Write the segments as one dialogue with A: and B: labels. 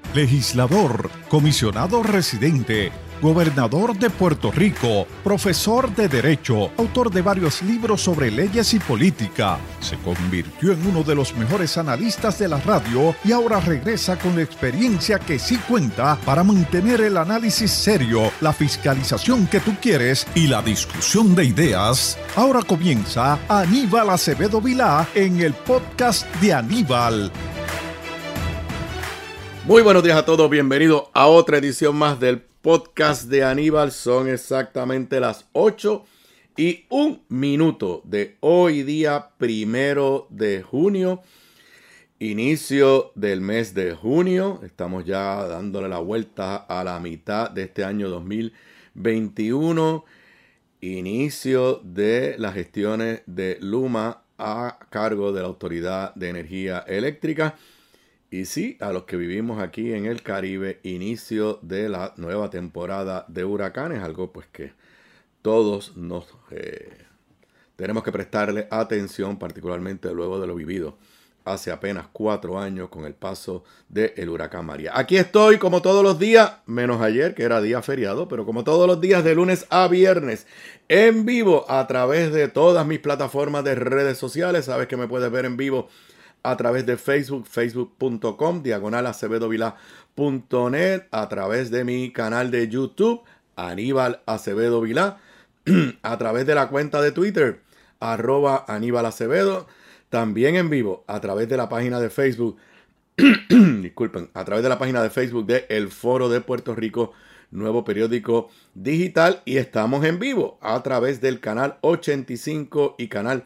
A: legislador, comisionado residente, gobernador de Puerto Rico, profesor de Derecho, autor de varios libros sobre leyes y política. Se convirtió en uno de los mejores analistas de la radio y ahora regresa con la experiencia que sí cuenta para mantener el análisis serio, la fiscalización que tú quieres y la discusión de ideas. Ahora comienza Aníbal Acevedo Vilá en el podcast de Aníbal.
B: Muy buenos días a todos, bienvenidos a otra edición más del podcast de Aníbal. Son exactamente las 8:01 de hoy día 1 de junio, inicio del mes de junio. Estamos ya dándole la vuelta a la mitad de este año 2021, inicio de las gestiones de Luma a cargo de la Autoridad de Energía Eléctrica. Y sí, a los que vivimos aquí en el Caribe, inicio de la nueva temporada de huracanes, algo pues que todos nos tenemos que prestarle atención, particularmente luego de lo vivido hace apenas 4 años con el paso del huracán María. Aquí estoy como todos los días, menos ayer que era día feriado, pero como todos los días de lunes a viernes, en vivo a través de todas mis plataformas de redes sociales. Sabes que me puedes ver en vivo a través de Facebook, facebook.com/acevedovilá.net, a través de mi canal de YouTube, Aníbal Acevedo Vilá, a través de la cuenta de Twitter, @Aníbal Acevedo, también en vivo a través de la página de Facebook, disculpen, a través de la página de Facebook de El Foro de Puerto Rico, nuevo periódico digital, y estamos en vivo a través del canal 85 y canal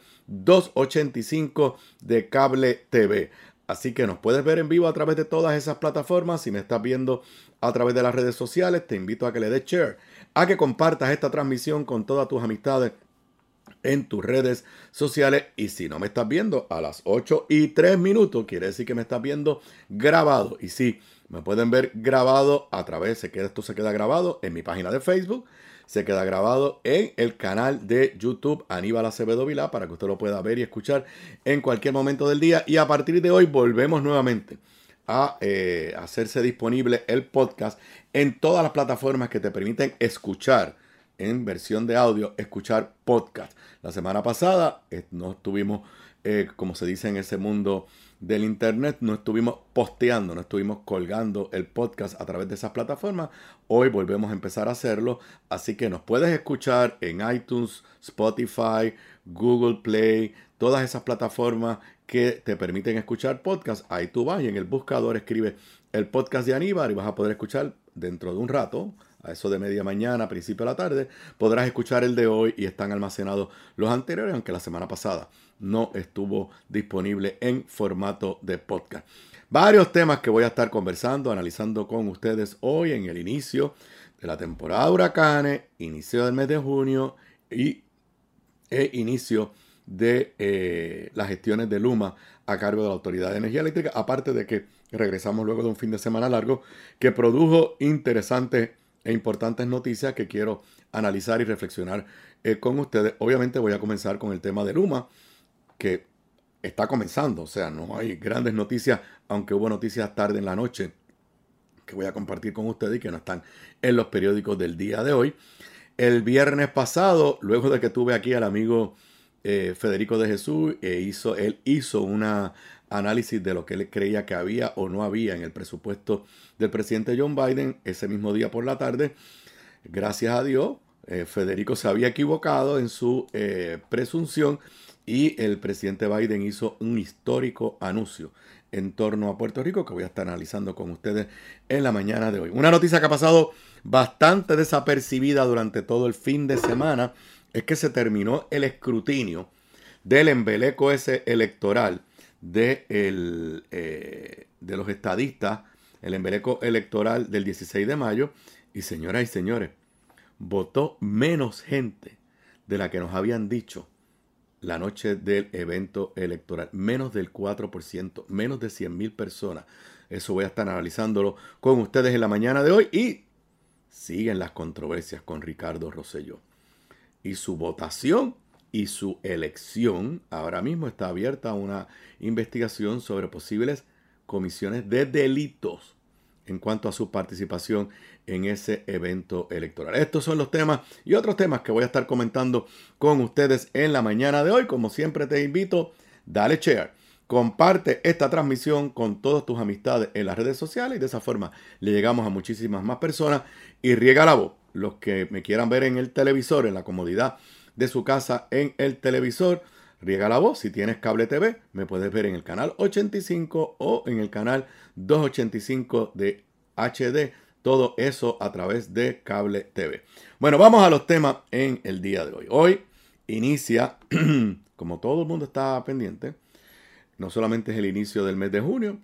B: 285 de Cable TV. Así que nos puedes ver en vivo a través de todas esas plataformas. Si me estás viendo a través de las redes sociales, te invito a que le des share, a que compartas esta transmisión con todas tus amistades en tus redes sociales. Y si no me estás viendo a las 8:03, quiere decir que me estás viendo grabado. Y sí, me pueden ver grabado a través, esto se queda grabado en mi página de Facebook, se queda grabado en el canal de YouTube Aníbal Acevedo Vilá, para que usted lo pueda ver y escuchar en cualquier momento del día. Y a partir de hoy volvemos nuevamente a hacerse disponible el podcast en todas las plataformas que te permiten escuchar en versión de audio, escuchar podcast. La semana pasada no estuvimos, como se dice en ese mundo del internet, no estuvimos posteando, no estuvimos colgando el podcast a través de esas plataformas. Hoy volvemos a empezar a hacerlo, así que nos puedes escuchar en iTunes, Spotify, Google Play, todas esas plataformas que te permiten escuchar podcast. Ahí tú vas y en el buscador escribes el podcast de Aníbal y vas a poder escuchar dentro de un rato, a eso de media mañana, principio de la tarde, podrás escuchar el de hoy y están almacenados los anteriores, aunque la semana pasada no estuvo disponible en formato de podcast. Varios temas que voy a estar conversando, analizando con ustedes hoy en el inicio de la temporada de huracanes, inicio del mes de junio e inicio de las gestiones de Luma a cargo de la Autoridad de Energía Eléctrica, aparte de que regresamos luego de un fin de semana largo que produjo interesantes e importantes noticias que quiero analizar y reflexionar con ustedes. Obviamente voy a comenzar con el tema de Luma, que está comenzando, o sea, no hay grandes noticias, aunque hubo noticias tarde en la noche que voy a compartir con ustedes y que no están en los periódicos del día de hoy. El viernes pasado, luego de que tuve aquí al amigo Federico de Jesús, él hizo un análisis de lo que él creía que había o no había en el presupuesto del presidente John Biden. Ese mismo día por la tarde, gracias a Dios, Federico se había equivocado en su presunción y el presidente Biden hizo un histórico anuncio en torno a Puerto Rico que voy a estar analizando con ustedes en la mañana de hoy. Una noticia que ha pasado bastante desapercibida durante todo el fin de semana es que se terminó el escrutinio del embeleco ese electoral de los estadistas, el embeleco electoral del 16 de mayo, y señoras y señores, votó menos gente de la que nos habían dicho la noche del evento electoral, menos del 4%, menos de 100,000 personas. Eso voy a estar analizándolo con ustedes en la mañana de hoy. Y siguen las controversias con Ricardo Rosselló y su votación y su elección. Ahora mismo está abierta una investigación sobre posibles comisiones de delitos en cuanto a su participación en ese evento electoral. Estos son los temas y otros temas que voy a estar comentando con ustedes en la mañana de hoy. Como siempre te invito, dale share, comparte esta transmisión con todas tus amistades en las redes sociales y de esa forma le llegamos a muchísimas más personas y riega la voz. Los que me quieran ver en el televisor, en la comodidad de su casa, en el televisor, riega la voz. Si tienes cable TV, me puedes ver en el canal 85 o en el canal 285 de HD. Todo eso a través de cable TV. Bueno, vamos a los temas en el día de hoy. Hoy inicia, como todo el mundo está pendiente, no solamente es el inicio del mes de junio,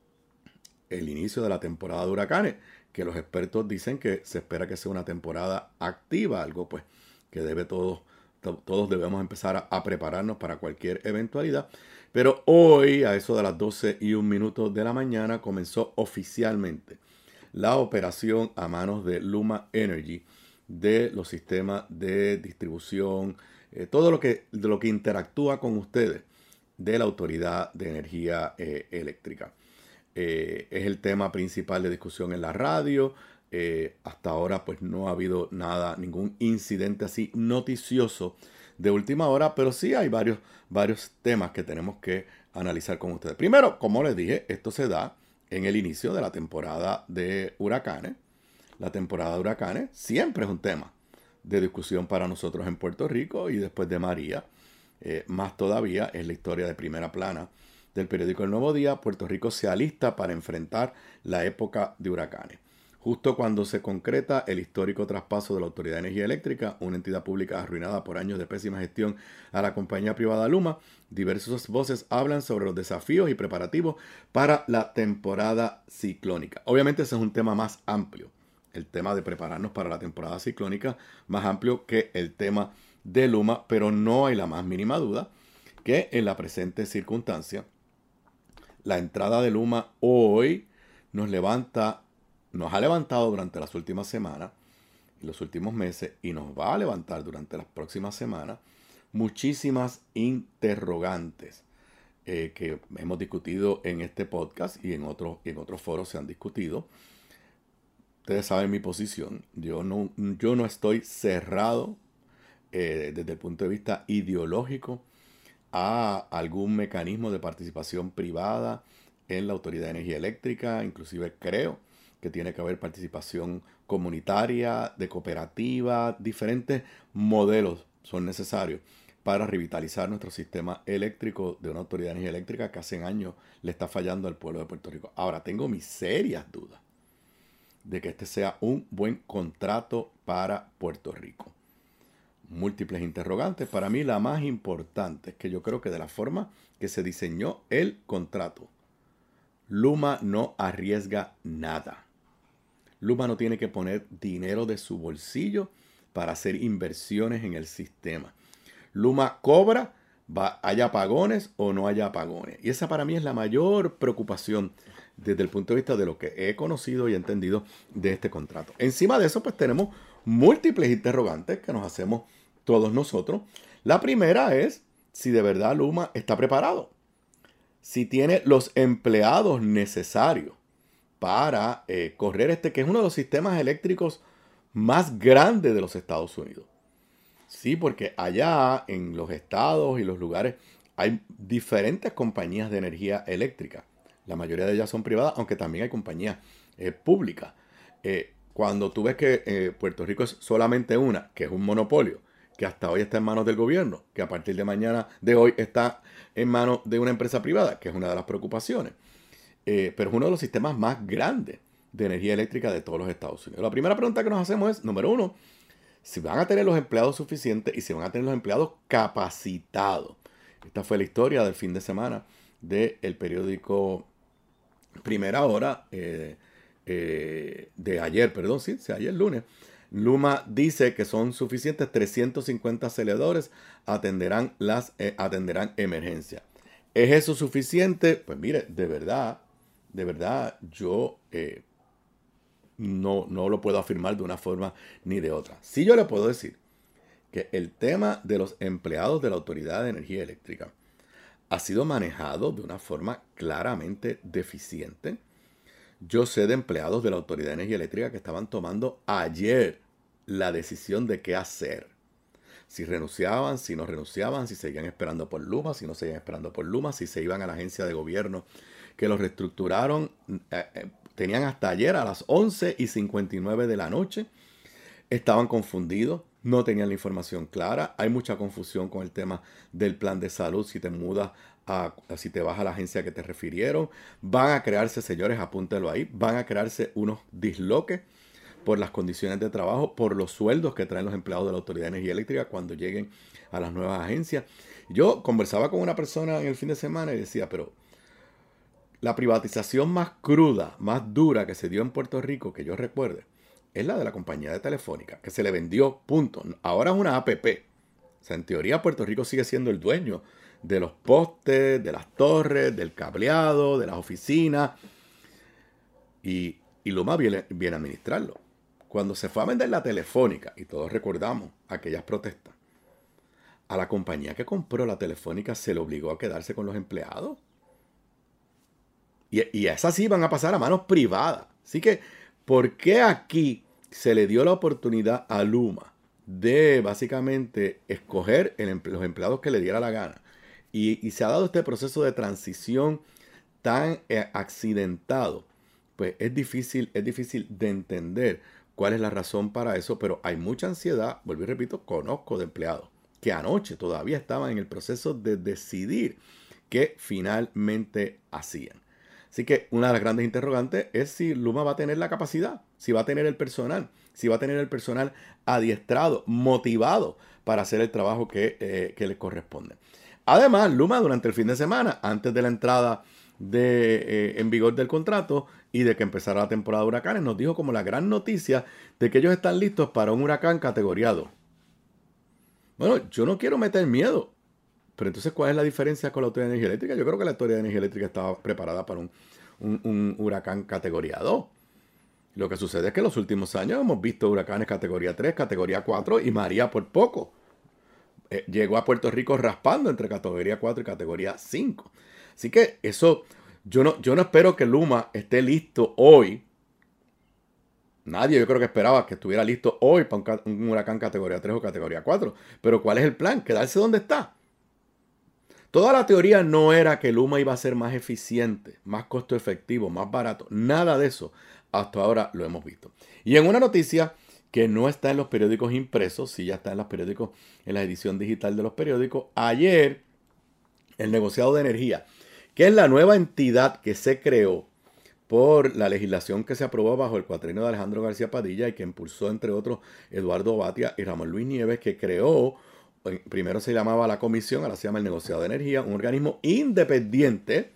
B: el inicio de la temporada de huracanes, que los expertos dicen que se espera que sea una temporada activa, algo pues que todos debemos empezar a prepararnos para cualquier eventualidad. Pero hoy, a eso de las 12:01 de la mañana, comenzó oficialmente la operación a manos de Luma Energy de los sistemas de distribución, todo lo que interactúa con ustedes de la Autoridad de Energía Eléctrica. Es el tema principal de discusión en la radio. Hasta ahora pues no ha habido ningún incidente así noticioso de última hora, pero sí hay varios temas que tenemos que analizar con ustedes. Primero, como les dije, esto se da en el inicio de la temporada de huracanes. La temporada de huracanes siempre es un tema de discusión para nosotros en Puerto Rico y después de María, más todavía es la historia de primera plana del periódico El Nuevo Día. Puerto Rico se alista para enfrentar la época de huracanes. Justo cuando se concreta el histórico traspaso de la Autoridad de Energía Eléctrica, una entidad pública arruinada por años de pésima gestión, a la compañía privada Luma, diversas voces hablan sobre los desafíos y preparativos para la temporada ciclónica. Obviamente ese es un tema más amplio, el tema de prepararnos para la temporada ciclónica, más amplio que el tema de Luma, pero no hay la más mínima duda que en la presente circunstancia, la entrada de Luma hoy nos ha levantado durante las últimas semanas y los últimos meses y nos va a levantar durante las próximas semanas muchísimas interrogantes que hemos discutido en este podcast y en otros foros se han discutido. Ustedes saben mi posición. Yo no estoy cerrado desde el punto de vista ideológico a algún mecanismo de participación privada en la Autoridad de Energía Eléctrica. Inclusive creo que tiene que haber participación comunitaria, de cooperativa, diferentes modelos son necesarios para revitalizar nuestro sistema eléctrico de una Autoridad de Energía Eléctrica que hace años le está fallando al pueblo de Puerto Rico. Ahora, tengo mis serias dudas de que este sea un buen contrato para Puerto Rico. Múltiples interrogantes. Para mí la más importante es que yo creo que de la forma que se diseñó el contrato, Luma no arriesga nada. Luma no tiene que poner dinero de su bolsillo para hacer inversiones en el sistema. Luma cobra, haya apagones o no haya apagones. Y esa para mí es la mayor preocupación desde el punto de vista de lo que he conocido y entendido de este contrato. Encima de eso, pues tenemos múltiples interrogantes que nos hacemos todos nosotros. La primera es si de verdad Luma está preparado, si tiene los empleados necesarios para correr que es uno de los sistemas eléctricos más grandes de los Estados Unidos. Sí, porque allá en los estados y los lugares hay diferentes compañías de energía eléctrica. La mayoría de ellas son privadas, aunque también hay compañías públicas. Cuando tú ves que Puerto Rico es solamente una, que es un monopolio, que hasta hoy está en manos del gobierno, que a partir de hoy está en manos de una empresa privada, que es una de las preocupaciones. Pero es uno de los sistemas más grandes de energía eléctrica de todos los Estados Unidos. La primera pregunta que nos hacemos es, número uno, si van a tener los empleados suficientes y si van a tener los empleados capacitados. Esta fue la historia del fin de semana del periódico Primera Hora de ayer, ayer lunes. Luma dice que son suficientes 350 aceleradores, atenderán emergencias. ¿Es eso suficiente? Pues mire, de verdad, yo no lo puedo afirmar de una forma ni de otra. Sí, yo le puedo decir que el tema de los empleados de la Autoridad de Energía Eléctrica ha sido manejado de una forma claramente deficiente. Yo sé de empleados de la Autoridad de Energía Eléctrica que estaban tomando ayer la decisión de qué hacer. Si renunciaban, si no renunciaban, si seguían esperando por Luma, si no seguían esperando por Luma, si se iban a la agencia de gobierno que los reestructuraron. Tenían hasta ayer a las 11:59 de la noche. Estaban confundidos, no tenían la información clara. Hay mucha confusión con el tema del plan de salud. Si te mudas, si te vas a la agencia que te refirieron, van a crearse, señores, apúntelo ahí, van a crearse unos disloques por las condiciones de trabajo, por los sueldos que traen los empleados de la Autoridad de Energía Eléctrica cuando lleguen a las nuevas agencias. Yo conversaba con una persona en el fin de semana y decía, pero la privatización más cruda, más dura que se dio en Puerto Rico, que yo recuerde, es la de la compañía de Telefónica, que se le vendió, punto. Ahora es una APP. O sea, en teoría Puerto Rico sigue siendo el dueño de los postes, de las torres, del cableado, de las oficinas. Y Luma viene a administrarlo. Cuando se fue a vender la Telefónica, y todos recordamos aquellas protestas, a la compañía que compró la Telefónica se le obligó a quedarse con los empleados. Y esas sí van a pasar a manos privadas. Así que, ¿por qué aquí se le dio la oportunidad a Luma de básicamente escoger los empleados que le diera la gana? Y se ha dado este proceso de transición tan accidentado. Pues es difícil de entender cuál es la razón para eso, pero hay mucha ansiedad. Vuelvo y repito, conozco de empleados que anoche todavía estaban en el proceso de decidir qué finalmente hacían. Así que una de las grandes interrogantes es si Luma va a tener la capacidad, si va a tener el personal, si va a tener el personal adiestrado, motivado para hacer el trabajo que les corresponde. Además, Luma durante el fin de semana, antes de la entrada en vigor del contrato y de que empezara la temporada de huracanes, nos dijo como la gran noticia de que ellos están listos para un huracán categoría 2. Bueno, yo no quiero meter miedo, pero entonces, ¿cuál es la diferencia con la Autoridad de Energía Eléctrica? Yo creo que la Autoridad de Energía Eléctrica estaba preparada para un huracán categoría 2. Lo que sucede es que en los últimos años hemos visto huracanes categoría 3, categoría 4 y María por poco. Llegó a Puerto Rico raspando entre categoría 4 y categoría 5. Así que eso, yo no espero que Luma esté listo hoy. Nadie, yo creo que esperaba que estuviera listo hoy para un huracán categoría 3 o categoría 4. Pero ¿cuál es el plan? Quedarse donde está. Toda la teoría no era que Luma iba a ser más eficiente, más costo efectivo, más barato. Nada de eso. Hasta ahora lo hemos visto. Y en una noticia que no está en los periódicos impresos, sí ya está en los periódicos, en la edición digital de los periódicos, ayer el negociado de energía, que es la nueva entidad que se creó por la legislación que se aprobó bajo el cuatrienio de Alejandro García Padilla y que impulsó, entre otros, Eduardo Batia y Ramón Luis Nieves, que creó, primero se llamaba la comisión, ahora se llama el negociado de energía, un organismo independiente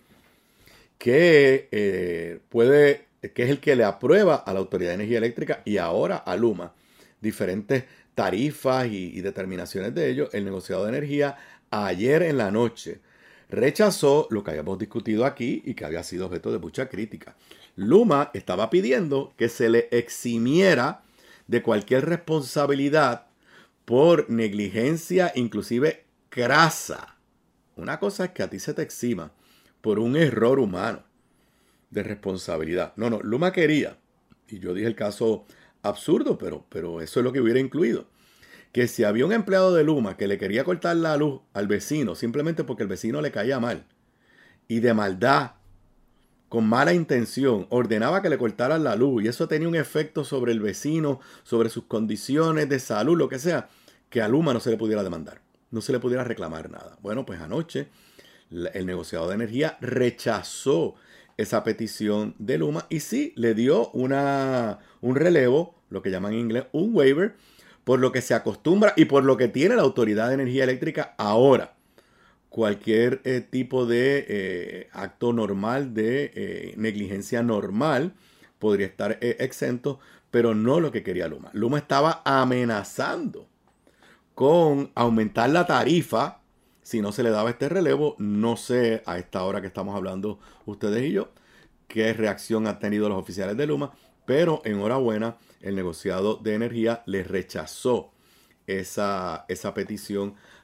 B: que que es el que le aprueba a la Autoridad de Energía Eléctrica y ahora a Luma diferentes tarifas y determinaciones de ello. El negociado de energía ayer en la noche rechazó lo que habíamos discutido aquí y que había sido objeto de mucha crítica. Luma estaba pidiendo que se le eximiera de cualquier responsabilidad por negligencia, inclusive crasa. Una cosa es que a ti se te exima por un error humano de responsabilidad. No, Luma quería, y yo dije el caso absurdo, pero eso es lo que hubiera incluido, que si había un empleado de Luma que le quería cortar la luz al vecino simplemente porque el vecino le caía mal y de maldad, con mala intención, ordenaba que le cortaran la luz y eso tenía un efecto sobre el vecino, sobre sus condiciones de salud, lo que sea, que a Luma no se le pudiera demandar, no se le pudiera reclamar nada. Bueno, pues anoche el negociado de energía rechazó esa petición de Luma y sí le dio un relevo, lo que llaman en inglés un waiver, por lo que se acostumbra y por lo que tiene la Autoridad de Energía Eléctrica ahora. Cualquier tipo de acto normal, de negligencia normal, podría estar exento, pero no lo que quería Luma. Luma estaba amenazando con aumentar la tarifa si no se le daba este relevo. No sé a esta hora que estamos hablando ustedes y yo qué reacción han tenido los oficiales de Luma, pero enhorabuena, el negociado de energía le rechazó esa petición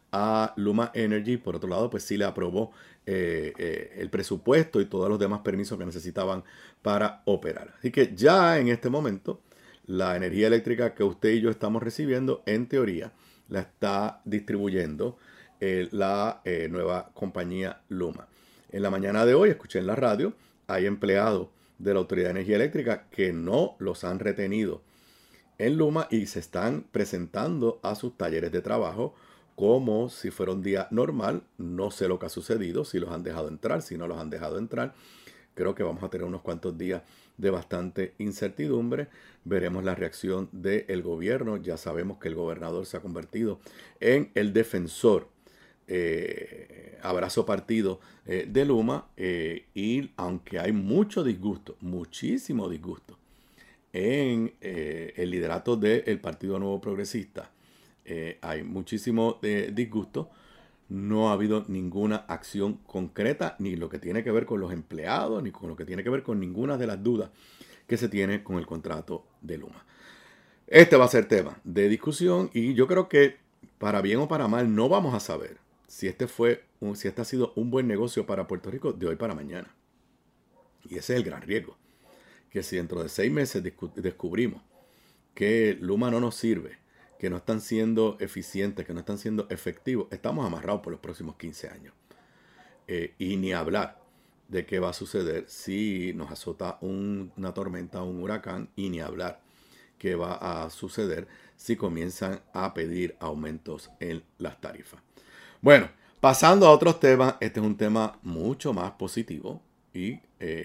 B: a Luma Energy. Por otro lado, pues sí le aprobó el presupuesto y todos los demás permisos que necesitaban para operar. Así que ya en este momento, la energía eléctrica que usted y yo estamos recibiendo, en teoría, la está distribuyendo la nueva compañía Luma. En la mañana de hoy, escuché en la radio, hay empleados de la Autoridad de Energía Eléctrica que no los han retenido en Luma y se están presentando a sus talleres de trabajo como si fuera un día normal. No sé lo que ha sucedido, si los han dejado entrar, si no los han dejado entrar. Creo que vamos a tener unos cuantos días de bastante incertidumbre. Veremos la reacción del gobierno. Ya sabemos que el gobernador se ha convertido en el defensor, abrazo partido de Luma. Y aunque hay mucho disgusto, muchísimo disgusto en el liderato del Partido Nuevo Progresista, hay muchísimo disgusto. No ha habido ninguna acción concreta, ni lo que tiene que ver con los empleados, ni con lo que tiene que ver con ninguna de las dudas que se tiene con el contrato de Luma. Este va a ser tema de discusión y yo creo que para bien o para mal no vamos a saber si este ha sido un buen negocio para Puerto Rico de hoy para mañana. Y ese es el gran riesgo. Que si dentro de 6 meses descubrimos que Luma no nos sirve, que no están siendo eficientes, que no están siendo efectivos, estamos amarrados por los próximos 15 años. Y ni hablar de qué va a suceder si nos azota una tormenta o un huracán, y ni hablar qué va a suceder si comienzan a pedir aumentos en las tarifas. Bueno, pasando a otros temas, este es un tema mucho más positivo y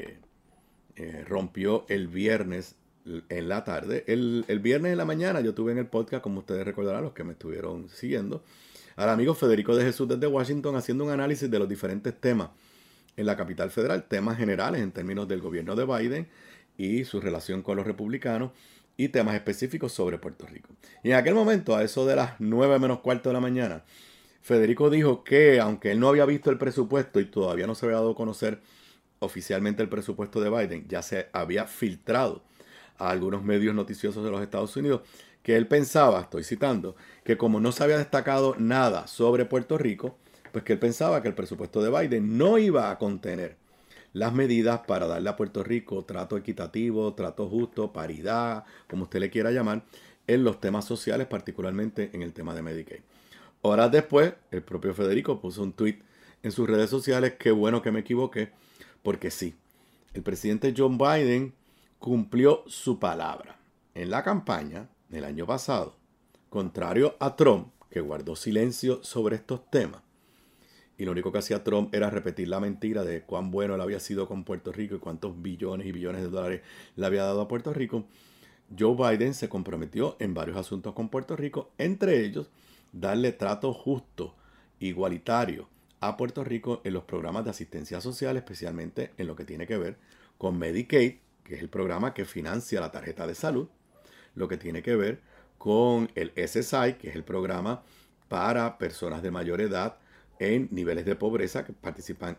B: rompió el viernes en la tarde. El viernes en la mañana yo tuve en el podcast, como ustedes recordarán, los que me estuvieron siguiendo, al amigo Federico de Jesús desde Washington haciendo un análisis de los diferentes temas en la capital federal, temas generales en términos del gobierno de Biden y su relación con los republicanos y temas específicos sobre Puerto Rico. Y en aquel momento, a eso de las 9 menos cuarto de la mañana, Federico dijo que aunque él no había visto el presupuesto y todavía no se había dado a conocer oficialmente el presupuesto de Biden, ya se había filtrado a algunos medios noticiosos de los Estados Unidos, que él pensaba, estoy citando, que como no se había destacado nada sobre Puerto Rico, pues que él pensaba que el presupuesto de Biden no iba a contener las medidas para darle a Puerto Rico trato equitativo, trato justo, paridad, como usted le quiera llamar, en los temas sociales, particularmente en el tema de Medicaid. Horas después, el propio Federico puso un tweet en sus redes sociales: qué bueno que me equivoqué, porque sí, el presidente Joe Biden cumplió su palabra en la campaña del año pasado, contrario a Trump, que guardó silencio sobre estos temas. Y lo único que hacía Trump era repetir la mentira de cuán bueno él había sido con Puerto Rico y cuántos billones y billones de dólares le había dado a Puerto Rico. Joe Biden se comprometió en varios asuntos con Puerto Rico, entre ellos darle trato justo, igualitario a Puerto Rico en los programas de asistencia social, especialmente en lo que tiene que ver con Medicaid, que es el programa que financia la tarjeta de salud, lo que tiene que ver con el SSI, que es el programa para personas de mayor edad en niveles de pobreza, que participan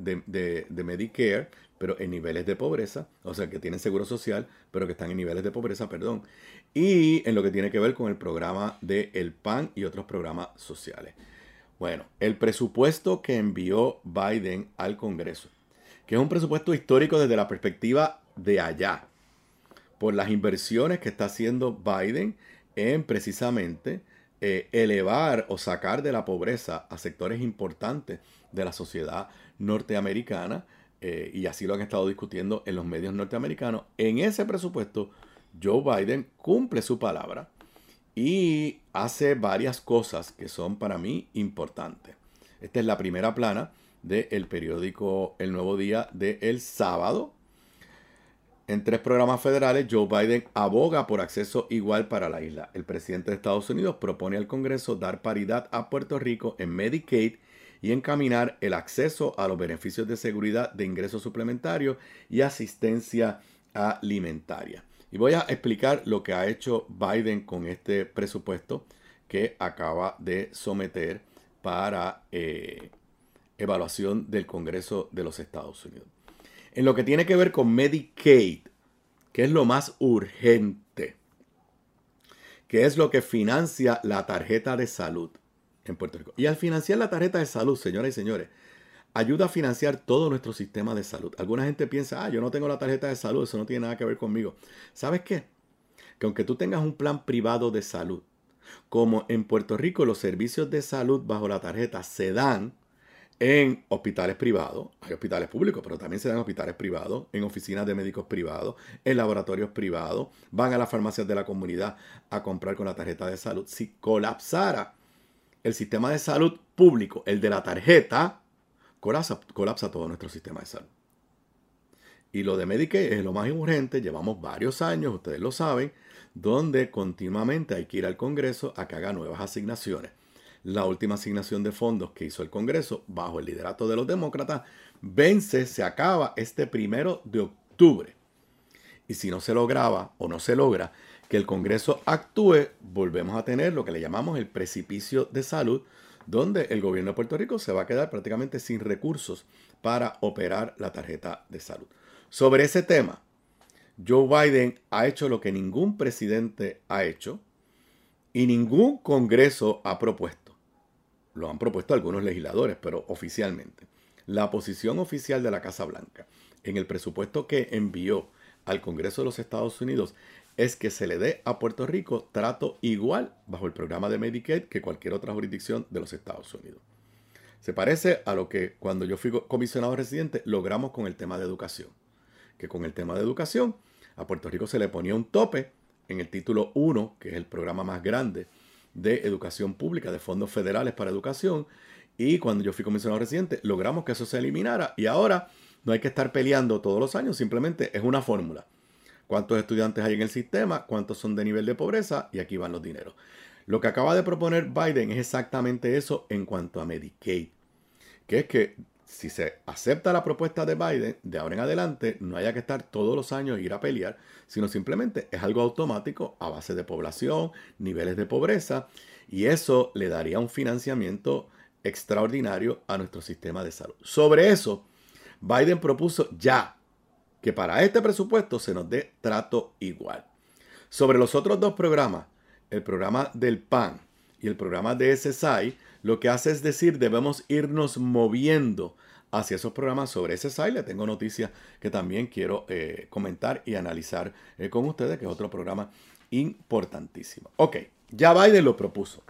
B: de Medicare, pero en niveles de pobreza, o sea, que tienen seguro social, pero que están en niveles de pobreza, perdón. Y en lo que tiene que ver con el programa del PAN y otros programas sociales. Bueno, el presupuesto que envió Biden al Congreso, que es un presupuesto histórico desde la perspectiva de allá, por las inversiones que está haciendo Biden en precisamente elevar o sacar de la pobreza a sectores importantes de la sociedad norteamericana, y así lo han estado discutiendo en los medios norteamericanos. En ese presupuesto, Joe Biden cumple su palabra y hace varias cosas que son para mí importantes. Esta es la primera plana del periódico El Nuevo Día del sábado. En 3 programas federales, Joe Biden aboga por acceso igual para la isla. El presidente de Estados Unidos propone al Congreso dar paridad a Puerto Rico en Medicaid y encaminar el acceso a los beneficios de seguridad de ingresos suplementarios y asistencia alimentaria. Y voy a explicar lo que ha hecho Biden con este presupuesto que acaba de someter para evaluación del Congreso de los Estados Unidos. En lo que tiene que ver con Medicaid, que es lo más urgente, que es lo que financia la tarjeta de salud, en Puerto Rico. Y al financiar la tarjeta de salud, señoras y señores, ayuda a financiar todo nuestro sistema de salud. Alguna gente piensa, yo no tengo la tarjeta de salud, eso no tiene nada que ver conmigo. ¿Sabes qué? Que aunque tú tengas un plan privado de salud, como en Puerto Rico los servicios de salud bajo la tarjeta se dan en hospitales privados, hay hospitales públicos, pero también se dan en hospitales privados, en oficinas de médicos privados, en laboratorios privados, van a las farmacias de la comunidad a comprar con la tarjeta de salud. Si colapsara el sistema de salud público, el de la tarjeta, colapsa todo nuestro sistema de salud. Y lo de Medicaid es lo más urgente, llevamos varios años, ustedes lo saben, donde continuamente hay que ir al Congreso a que haga nuevas asignaciones. La última asignación de fondos que hizo el Congreso bajo el liderato de los demócratas vence, se acaba este 1 de octubre. Y si no se lograba o no se logra que el Congreso actúe, volvemos a tener lo que le llamamos el precipicio de salud, donde el gobierno de Puerto Rico se va a quedar prácticamente sin recursos para operar la tarjeta de salud. Sobre ese tema, Joe Biden ha hecho lo que ningún presidente ha hecho y ningún Congreso ha propuesto. Lo han propuesto algunos legisladores, pero oficialmente. La posición oficial de la Casa Blanca en el presupuesto que envió al Congreso de los Estados Unidos es que se le dé a Puerto Rico trato igual bajo el programa de Medicaid que cualquier otra jurisdicción de los Estados Unidos. Se parece a lo que cuando yo fui comisionado residente logramos con el tema de educación. Que con el tema de educación a Puerto Rico se le ponía un tope en el título 1, que es el programa más grande de educación pública, de fondos federales para educación, y cuando yo fui comisionado residente logramos que eso se eliminara y ahora no hay que estar peleando todos los años, simplemente es una fórmula. ¿Cuántos estudiantes hay en el sistema? ¿Cuántos son de nivel de pobreza? Y aquí van los dineros. Lo que acaba de proponer Biden es exactamente eso en cuanto a Medicaid, que es que si se acepta la propuesta de Biden, de ahora en adelante no haya que estar todos los años ir a pelear, sino simplemente es algo automático a base de población, niveles de pobreza, y eso le daría un financiamiento extraordinario a nuestro sistema de salud. Sobre eso, Biden propuso ya que para este presupuesto se nos dé trato igual. Sobre los otros dos programas, el programa del PAN y el programa de SSI, lo que hace es decir, debemos irnos moviendo hacia esos programas. Sobre SSI le tengo noticias que también quiero comentar y analizar con ustedes, que es otro programa importantísimo. Ok, ya Biden lo propuso.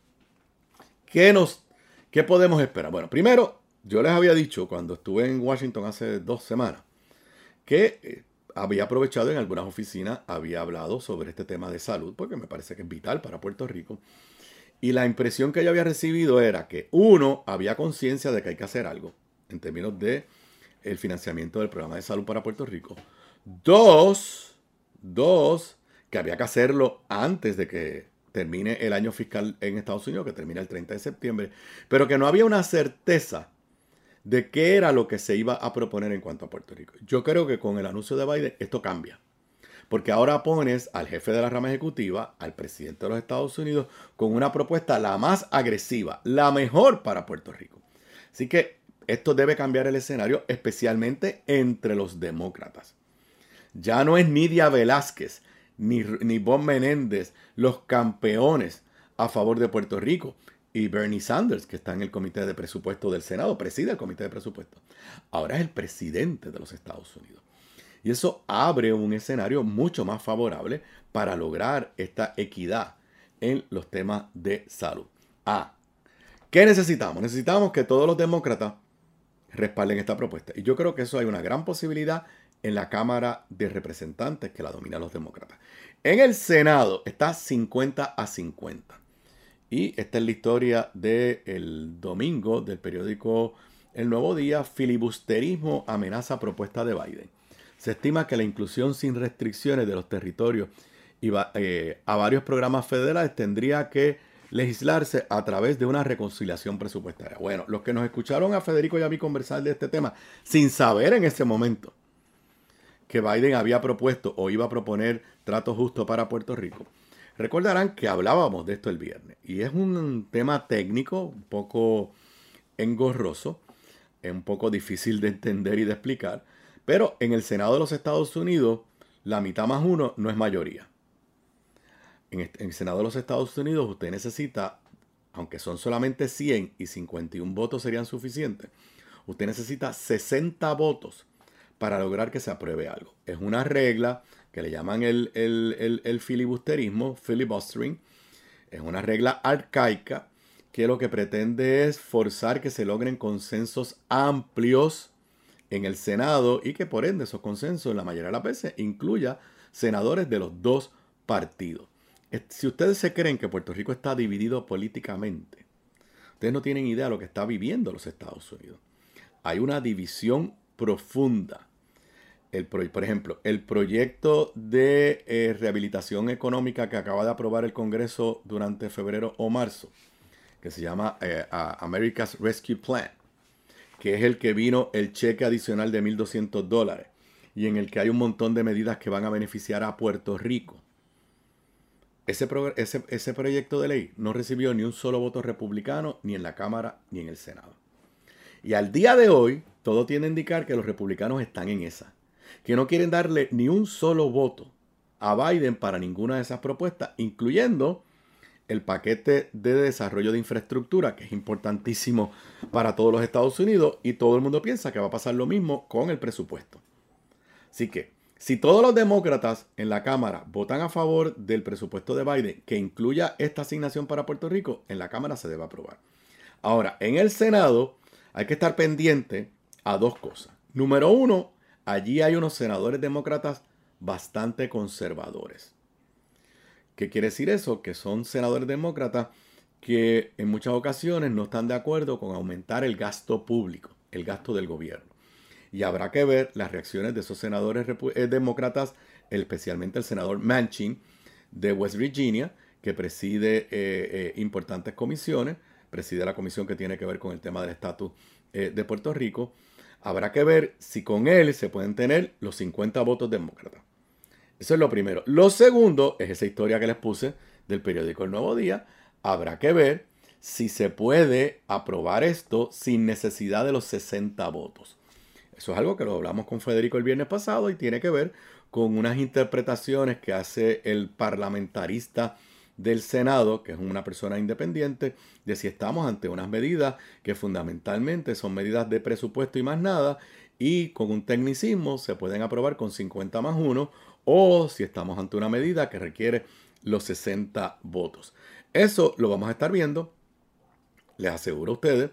B: ¿Qué podemos esperar? Bueno, primero, yo les había dicho cuando estuve en Washington hace 2 semanas que había aprovechado en algunas oficinas, había hablado sobre este tema de salud, porque me parece que es vital para Puerto Rico. Y la impresión que yo había recibido era que, uno, había conciencia de que hay que hacer algo en términos de el financiamiento del programa de salud para Puerto Rico. Dos, que había que hacerlo antes de que termine el año fiscal en Estados Unidos, que termina el 30 de septiembre, pero que no había una certeza de qué era lo que se iba a proponer en cuanto a Puerto Rico. Yo creo que con el anuncio de Biden esto cambia. Porque ahora pones al jefe de la rama ejecutiva, al presidente de los Estados Unidos, con una propuesta la más agresiva, la mejor para Puerto Rico. Así que esto debe cambiar el escenario, especialmente entre los demócratas. Ya no es Nidia Velázquez ni Bob Menéndez los campeones a favor de Puerto Rico. Y Bernie Sanders, que está en el Comité de Presupuesto del Senado, preside el Comité de Presupuesto. Ahora es el presidente de los Estados Unidos. Y eso abre un escenario mucho más favorable para lograr esta equidad en los temas de salud. ¿Qué necesitamos? Necesitamos que todos los demócratas respalden esta propuesta. Y yo creo que eso hay una gran posibilidad en la Cámara de Representantes, que la dominan los demócratas. En el Senado está 50-50. Y esta es la historia del domingo del periódico El Nuevo Día. Filibusterismo amenaza propuesta de Biden. Se estima que la inclusión sin restricciones de los territorios a varios programas federales tendría que legislarse a través de una reconciliación presupuestaria. Bueno, los que nos escucharon a Federico y a mí conversar de este tema, sin saber en ese momento que Biden había propuesto o iba a proponer trato justo para Puerto Rico, recordarán que hablábamos de esto el viernes. Y es un tema técnico, un poco engorroso, es un poco difícil de entender y de explicar. Pero en el Senado de los Estados Unidos, la mitad más uno no es mayoría. En el Senado de los Estados Unidos usted necesita aunque son solamente 100 y 51 votos serían suficientes, usted necesita 60 votos para lograr que se apruebe algo. Es una regla que le llaman el filibusterismo, filibustering. Es una regla arcaica que lo que pretende es forzar que se logren consensos amplios en el Senado y que por ende esos consensos la mayoría de las veces incluya senadores de los dos partidos. Si ustedes se creen que Puerto Rico está dividido políticamente, ustedes no tienen idea de lo que está viviendo los Estados Unidos. Hay una división profunda. Por ejemplo, el proyecto de rehabilitación económica que acaba de aprobar el Congreso durante febrero o marzo, que se llama America's Rescue Plan, que es el que vino el cheque adicional de $1,200 y en el que hay un montón de medidas que van a beneficiar a Puerto Rico. Ese proyecto de ley no recibió ni un solo voto republicano ni en la Cámara ni en el Senado. Y al día de hoy, todo tiende a indicar que los republicanos están en esa, que no quieren darle ni un solo voto a Biden para ninguna de esas propuestas, incluyendo el paquete de desarrollo de infraestructura, que es importantísimo para todos los Estados Unidos, y todo el mundo piensa que va a pasar lo mismo con el presupuesto. Así que, si todos los demócratas en la Cámara votan a favor del presupuesto de Biden, que incluya esta asignación para Puerto Rico, en la Cámara se debe aprobar. Ahora, en el Senado hay que estar pendiente a dos cosas. Número uno, allí hay unos senadores demócratas bastante conservadores. ¿Qué quiere decir eso? Que son senadores demócratas que en muchas ocasiones no están de acuerdo con aumentar el gasto público, el gasto del gobierno. Y habrá que ver las reacciones de esos senadores demócratas, especialmente el senador Manchin de West Virginia, que preside importantes comisiones, preside la comisión que tiene que ver con el tema del estatus de Puerto Rico. Habrá que ver si con él se pueden tener los 50 votos demócratas. Eso es lo primero. Lo segundo es esa historia que les puse del periódico El Nuevo Día. Habrá que ver si se puede aprobar esto sin necesidad de los 60 votos. Eso es algo que lo hablamos con Federico el viernes pasado y tiene que ver con unas interpretaciones que hace el parlamentarista del Senado, que es una persona independiente, de si estamos ante unas medidas que fundamentalmente son medidas de presupuesto y más nada, y con un tecnicismo se pueden aprobar con 50 más 1, o si estamos ante una medida que requiere los 60 votos. Eso lo vamos a estar viendo, les aseguro a ustedes.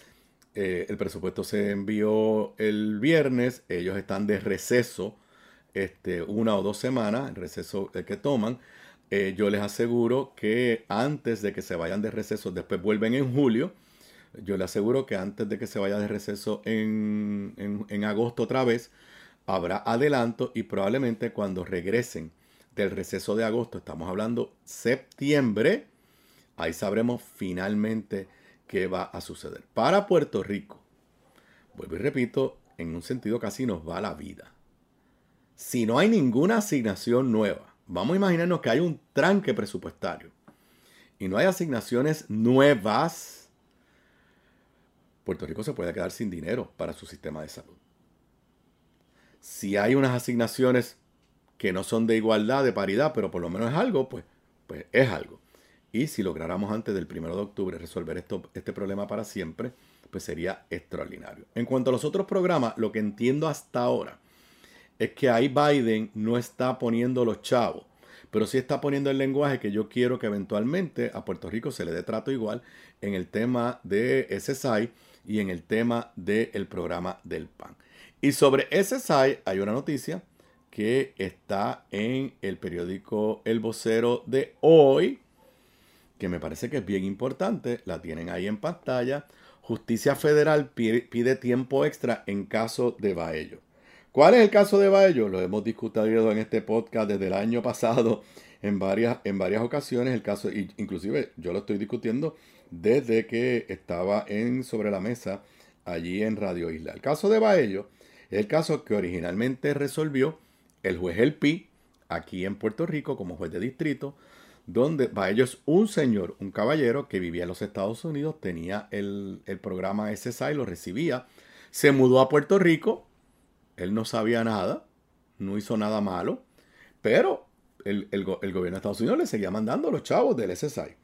B: El presupuesto se envió el viernes, ellos están de receso 1 o 2 semanas, el receso que toman. Yo les aseguro que antes de que se vayan de receso, después vuelven en julio, yo les aseguro que antes de que se vaya de receso en agosto otra vez, habrá adelanto y probablemente cuando regresen del receso de agosto, estamos hablando septiembre, ahí sabremos finalmente qué va a suceder. Para Puerto Rico, vuelvo y repito, en un sentido casi nos va la vida. Si no hay ninguna asignación nueva, vamos a imaginarnos que hay un tranque presupuestario y no hay asignaciones nuevas, Puerto Rico se puede quedar sin dinero para su sistema de salud. Si hay unas asignaciones que no son de igualdad, de paridad, pero por lo menos es algo, pues es algo. Y si lográramos antes del 1 de octubre resolver este problema para siempre, pues sería extraordinario. En cuanto a los otros programas, lo que entiendo hasta ahora es que ahí Biden no está poniendo los chavos, pero sí está poniendo el lenguaje que yo quiero que eventualmente a Puerto Rico se le dé trato igual en el tema de SSI y en el tema del programa del PAN. Y sobre SSI hay una noticia que está en el periódico El Vocero de hoy, que me parece que es bien importante, la tienen ahí en pantalla. Justicia Federal pide tiempo extra en caso de Baello. ¿Cuál es el caso de Baello? Lo hemos discutido en este podcast desde el año pasado en varias ocasiones. El caso, inclusive yo lo estoy discutiendo desde que estaba sobre la mesa allí en Radio Isla. El caso de Baello es el caso que originalmente resolvió el juez El Pi aquí en Puerto Rico como juez de distrito, donde Baello es un señor, un caballero que vivía en los Estados Unidos, tenía el programa SSI, lo recibía, se mudó a Puerto Rico, él no sabía nada, no hizo nada malo, pero el gobierno de Estados Unidos le seguía mandando los chavos del SSI.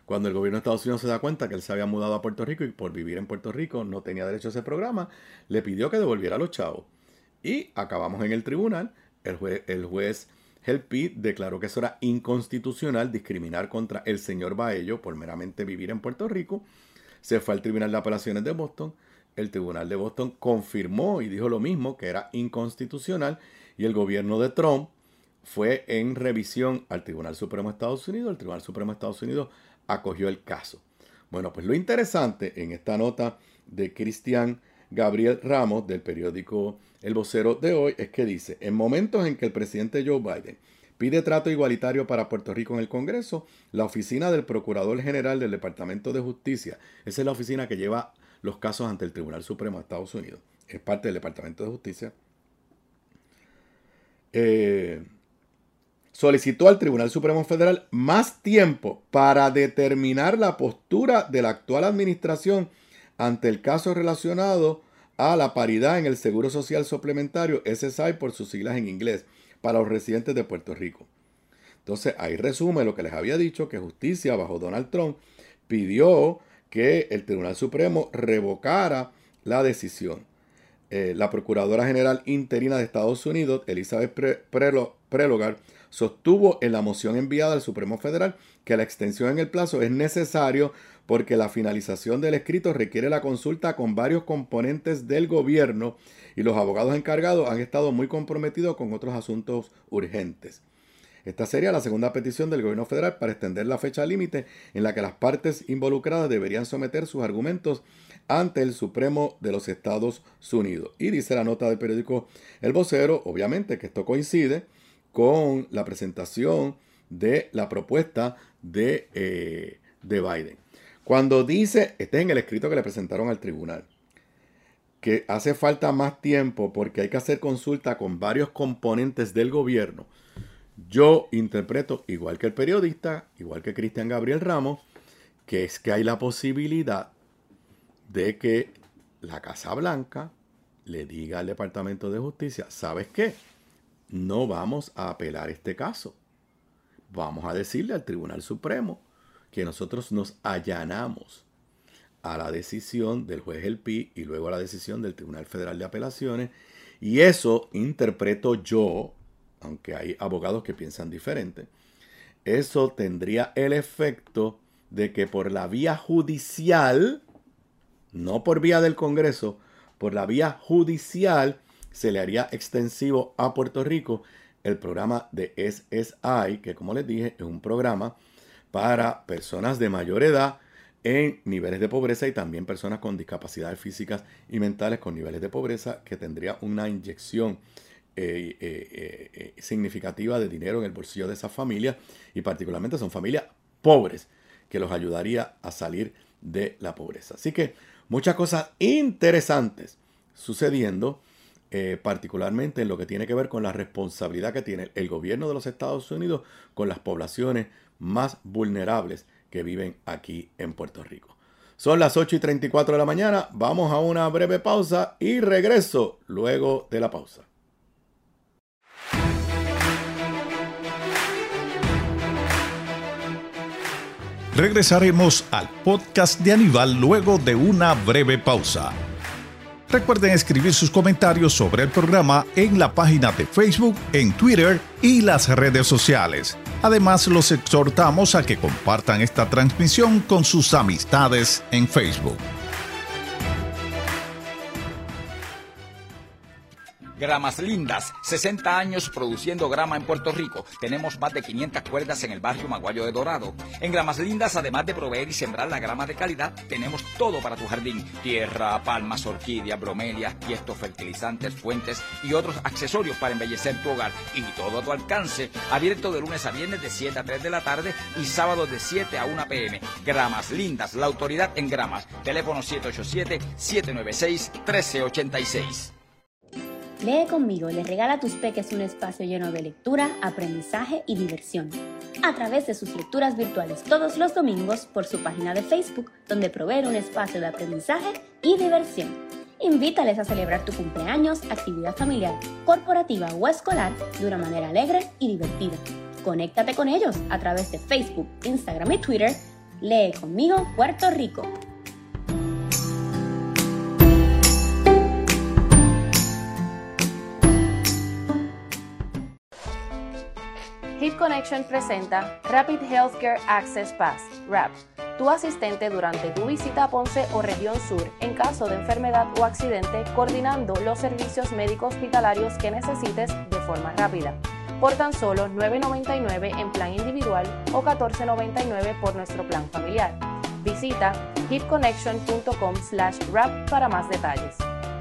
B: Cuando el gobierno de Estados Unidos se da cuenta que él se había mudado a Puerto Rico y por vivir en Puerto Rico no tenía derecho a ese programa, le pidió que devolviera a los chavos. Y acabamos en el tribunal. El juez Helpi declaró que eso era inconstitucional, discriminar contra el señor Baello por meramente vivir en Puerto Rico. Se fue al Tribunal de Apelaciones de Boston. El Tribunal de Boston confirmó y dijo lo mismo, que era inconstitucional. Y el gobierno de Trump fue en revisión al Tribunal Supremo de Estados Unidos. El Tribunal Supremo de Estados Unidos acogió el caso. Bueno, pues lo interesante en esta nota de Cristian Gabriel Ramos del periódico El Vocero de hoy es que dice: en momentos en que el presidente Joe Biden pide trato igualitario para Puerto Rico en el Congreso, la oficina del Procurador General del Departamento de Justicia, esa es la oficina que lleva los casos ante el Tribunal Supremo de Estados Unidos, es parte del Departamento de Justicia, solicitó al Tribunal Supremo Federal más tiempo para determinar la postura de la actual administración ante el caso relacionado a la paridad en el Seguro Social Suplementario, SSI por sus siglas en inglés, para los residentes de Puerto Rico. Entonces, ahí resume lo que les había dicho, que Justicia, bajo Donald Trump, pidió que el Tribunal Supremo revocara la decisión. La Procuradora General interina de Estados Unidos, Elizabeth Prelogar, sostuvo en la moción enviada al Supremo Federal que la extensión en el plazo es necesario porque la finalización del escrito requiere la consulta con varios componentes del gobierno y los abogados encargados han estado muy comprometidos con otros asuntos urgentes. Esta sería la segunda petición del gobierno federal para extender la fecha límite en la que las partes involucradas deberían someter sus argumentos ante el Supremo de los Estados Unidos. Y dice la nota del periódico El Vocero, obviamente, que esto coincide con la presentación de la propuesta de Biden. Cuando dice, este es en el escrito que le presentaron al tribunal, que hace falta más tiempo porque hay que hacer consulta con varios componentes del gobierno, yo interpreto, igual que el periodista, igual que Cristian Gabriel Ramos, que es que hay la posibilidad de que la Casa Blanca le diga al Departamento de Justicia: ¿sabes qué? No vamos a apelar este caso. Vamos a decirle al Tribunal Supremo que nosotros nos allanamos a la decisión del juez Helpi y luego a la decisión del Tribunal Federal de Apelaciones. Y eso interpreto yo, aunque hay abogados que piensan diferente, eso tendría el efecto de que por la vía judicial, no por vía del Congreso, por la vía judicial se le haría extensivo a Puerto Rico el programa de SSI, que como les dije es un programa para personas de mayor edad en niveles de pobreza y también personas con discapacidades físicas y mentales con niveles de pobreza, que tendría una inyección significativa de dinero en el bolsillo de esas familias, y particularmente son familias pobres, que los ayudaría a salir de la pobreza. Así que muchas cosas interesantes sucediendo, particularmente en lo que tiene que ver con la responsabilidad que tiene el gobierno de los Estados Unidos con las poblaciones más vulnerables que viven aquí en Puerto Rico. Son las 8:34 de la mañana, vamos a una breve pausa y regreso luego de la pausa.
A: Regresaremos al podcast de Aníbal luego de una breve pausa. Recuerden escribir sus comentarios sobre el programa en la página de Facebook, en Twitter y las redes sociales. Además, los exhortamos a que compartan esta transmisión con sus amistades en Facebook.
C: Gramas Lindas, 60 años produciendo grama en Puerto Rico. Tenemos más de 500 cuerdas en el barrio Maguayo de Dorado. En Gramas Lindas, además de proveer y sembrar la grama de calidad, tenemos todo para tu jardín: tierra, palmas, orquídeas, bromelias, tiestos, fertilizantes, fuentes y otros accesorios para embellecer tu hogar. Y todo a tu alcance. Abierto de lunes a viernes de 7 a 3 de la tarde y sábados de 7 a 1 p.m. Gramas Lindas, la autoridad en gramas. Teléfono 787-796-1386.
D: Lee conmigo, le regala a tus peques un espacio lleno de lectura, aprendizaje y diversión, a través de sus lecturas virtuales todos los domingos por su página de Facebook, donde provee un espacio de aprendizaje y diversión. Invítales a celebrar tu cumpleaños, actividad familiar, corporativa o escolar de una manera alegre y divertida. Conéctate con ellos a través de Facebook, Instagram y Twitter. Lee conmigo Puerto Rico.
E: Hip Connection presenta Rapid Healthcare Access Pass, RAP, tu asistente durante tu visita a Ponce o región sur en caso de enfermedad o accidente, coordinando los servicios médicos hospitalarios que necesites de forma rápida. Por tan solo $9.99 en plan individual o $14.99 por nuestro plan familiar. Visita hipconnection.com/rap para más detalles.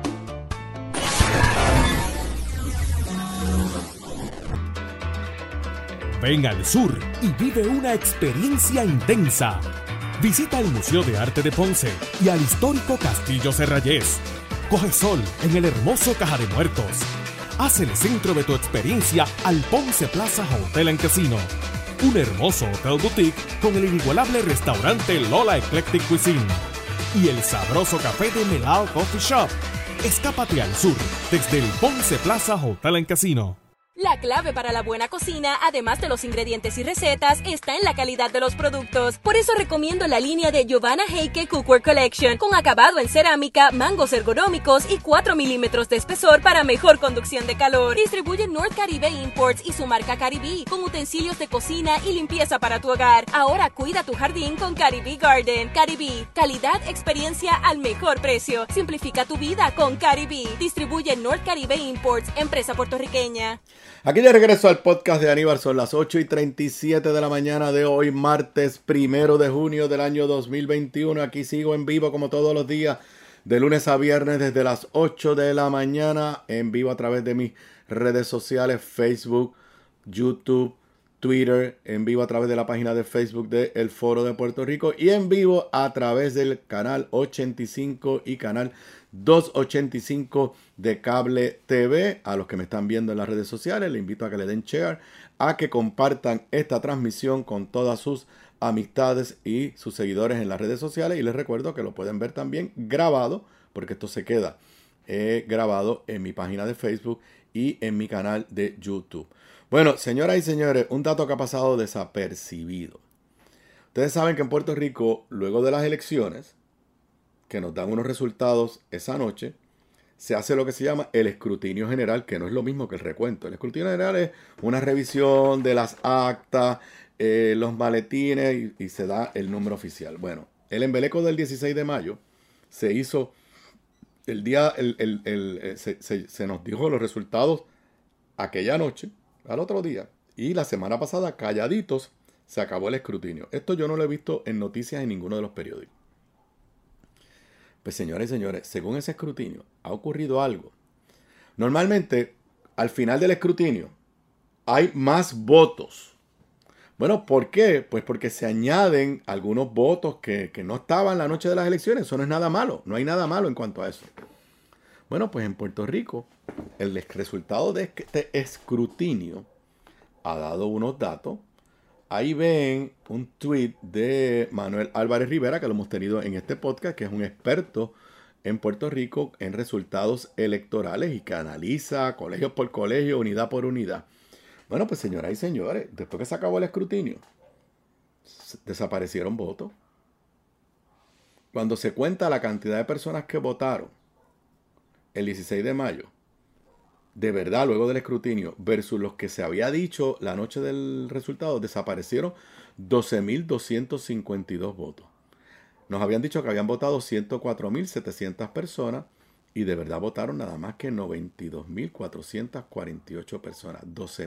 F: Ven al sur y vive una experiencia intensa. Visita el Museo de Arte de Ponce y al histórico Castillo Serrayés. Coge sol en el hermoso Caja de Muertos. Haz el centro de tu experiencia al Ponce Plaza Hotel and Casino. Un hermoso hotel boutique con el inigualable restaurante Lola Eclectic Cuisine. Y el sabroso café de Melao Coffee Shop. Escápate al sur desde el Ponce Plaza Hotel and Casino.
G: La clave para la buena cocina, además de los ingredientes y recetas, está en la calidad de los productos. Por eso recomiendo la línea de Giovanna Heike Cookware Collection, con acabado en cerámica, mangos ergonómicos y 4 milímetros de espesor para mejor conducción de calor. Distribuye North Caribe Imports y su marca Caribe, con utensilios de cocina y limpieza para tu hogar. Ahora cuida tu jardín con Caribe Garden. Caribe, calidad, experiencia al mejor precio. Simplifica tu vida con Caribe. Distribuye North Caribe Imports, empresa puertorriqueña.
B: Aquí de regreso al podcast de Aníbal, son las 8:37 de la mañana de hoy, martes 1 de junio del año 2021. Aquí sigo en vivo como todos los días, de lunes a viernes desde las 8 de la mañana, en vivo a través de mis redes sociales, Facebook, YouTube, Twitter, en vivo a través de la página de Facebook de El Foro de Puerto Rico y en vivo a través del canal 85 y canal 285 de Cable TV. A los que me están viendo en las redes sociales, les invito a que le den share, a que compartan esta transmisión con todas sus amistades y sus seguidores en las redes sociales. Y les recuerdo que lo pueden ver también grabado, porque esto se queda grabado en mi página de Facebook y en mi canal de YouTube. Bueno, señoras y señores, un dato que ha pasado desapercibido. Ustedes saben que en Puerto Rico, luego de las elecciones, que nos dan unos resultados esa noche, se hace lo que se llama el escrutinio general, que no es lo mismo que el recuento. El escrutinio general es una revisión de las actas, los maletines y se da el número oficial. Bueno, el embeleco del 16 de mayo se hizo el día, se nos dijo los resultados aquella noche, al otro día, y la semana pasada, calladitos, se acabó el escrutinio. Esto yo no lo he visto en noticias en ninguno de los periódicos. Pues señores y señores, según ese escrutinio, ha ocurrido algo. Normalmente, al final del escrutinio, hay más votos. Bueno, ¿por qué? Pues porque se añaden algunos votos que no estaban la noche de las elecciones. Eso no es nada malo. No hay nada malo en cuanto a eso. Bueno, pues en Puerto Rico, el resultado de este escrutinio ha dado unos datos. Ahí ven un tweet de Manuel Álvarez Rivera, que lo hemos tenido en este podcast, que es un experto en Puerto Rico en resultados electorales y que analiza colegio por colegio, unidad por unidad. Bueno, pues señoras y señores, después que se acabó el escrutinio, desaparecieron votos. Cuando se cuenta la cantidad de personas que votaron el 16 de mayo, de verdad, luego del escrutinio, versus los que se había dicho la noche del resultado, desaparecieron 12.252 votos. Nos habían dicho que habían votado 104.700 personas y de verdad votaron nada más que 92.448 personas.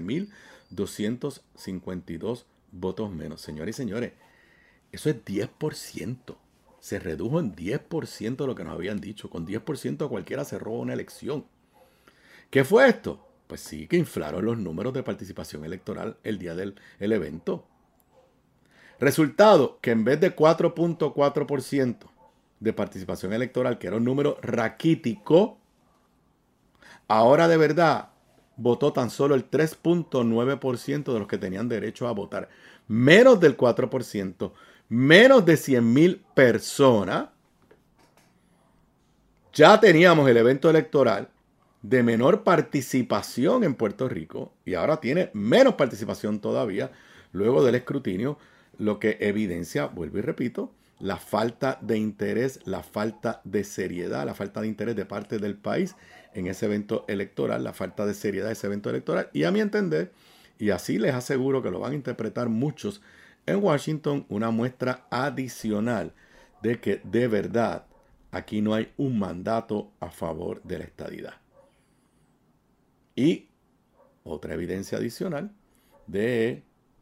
B: 12.252 votos menos. Señores y señores, eso es 10%. Se redujo en 10% de lo que nos habían dicho. Con 10% cualquiera se roba una elección. ¿Qué fue esto? Pues sí, que inflaron los números de participación electoral el día del evento. Resultado, que en vez de 4.4% de participación electoral, que era un número raquítico, ahora de verdad votó tan solo el 3.9% de los que tenían derecho a votar. Menos del 4%, menos de 100.000 personas. Ya teníamos el evento electoral de menor participación en Puerto Rico y ahora tiene menos participación todavía luego del escrutinio. lo que evidencia, vuelvo y repito, la falta de interés, la falta de seriedad, la falta de interés de parte del país en ese evento electoral, la falta de seriedad de ese evento electoral. Y a mi entender, y así les aseguro que lo van a interpretar muchos en Washington, una muestra adicional de que de verdad aquí no hay un mandato a favor de la estadidad. Y otra evidencia adicional de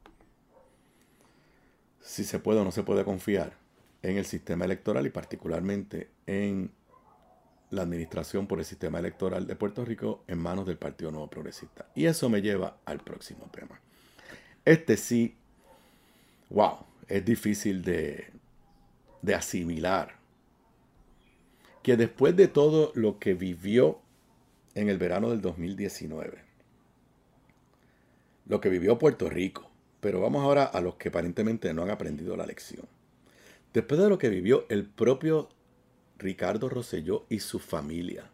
B: si se puede o no se puede confiar en el sistema electoral y particularmente en la administración por el sistema electoral de Puerto Rico en manos del Partido Nuevo Progresista. Y eso me lleva al próximo tema. Este sí, wow, es difícil de asimilar que después de todo lo que vivió en el verano del 2019, lo que vivió Puerto Rico, pero vamos ahora a los que aparentemente no han aprendido la lección. Después de lo que vivió el propio Ricardo Rosselló y su familia,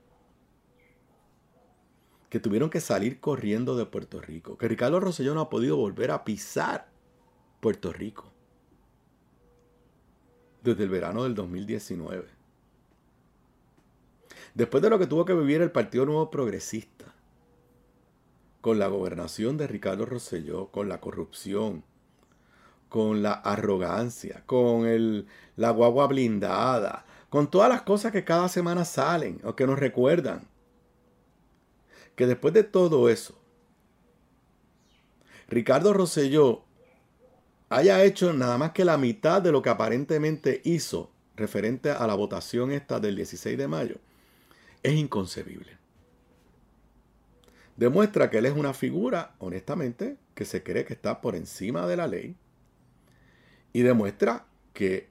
B: que tuvieron que salir corriendo de Puerto Rico, que Ricardo Rosselló no ha podido volver a pisar Puerto Rico desde el verano del 2019. Después de lo que tuvo que vivir el Partido Nuevo Progresista, con la gobernación de Ricardo Rosselló, con la corrupción, con la arrogancia, con la guagua blindada, con todas las cosas que cada semana salen o que nos recuerdan. Que después de todo eso, Ricardo Rosselló haya hecho nada más que la mitad de lo que aparentemente hizo referente a la votación esta del 16 de mayo, es inconcebible. Demuestra que él es una figura, honestamente, que se cree que está por encima de la ley. Y demuestra que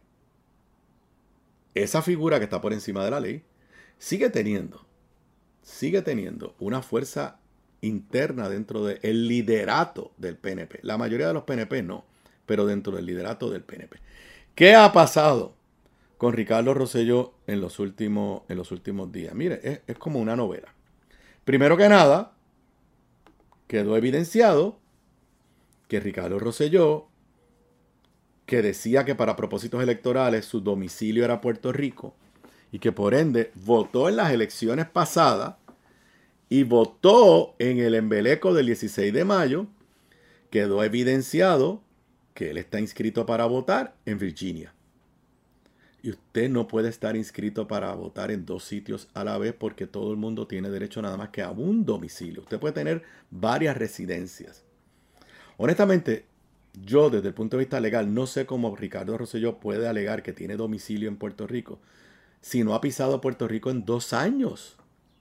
B: esa figura que está por encima de la ley sigue teniendo una fuerza interna dentro del liderato del PNP. La mayoría de los PNP no, pero dentro del liderato del PNP. ¿Qué ha pasado con Ricardo Rosselló en los últimos días? Mire, es como una novela. Primero que nada, quedó evidenciado que Ricardo Rosselló, que decía que para propósitos electorales su domicilio era Puerto Rico y que por ende votó en las elecciones pasadas y votó en el embeleco del 16 de mayo, quedó evidenciado que él está inscrito para votar en Virginia. Y usted no puede estar inscrito para votar en dos sitios a la vez porque todo el mundo tiene derecho nada más que a un domicilio. Usted puede tener varias residencias. Honestamente, yo desde el punto de vista legal no sé cómo Ricardo Rosselló puede alegar que tiene domicilio en Puerto Rico si no ha pisado Puerto Rico en 2 años.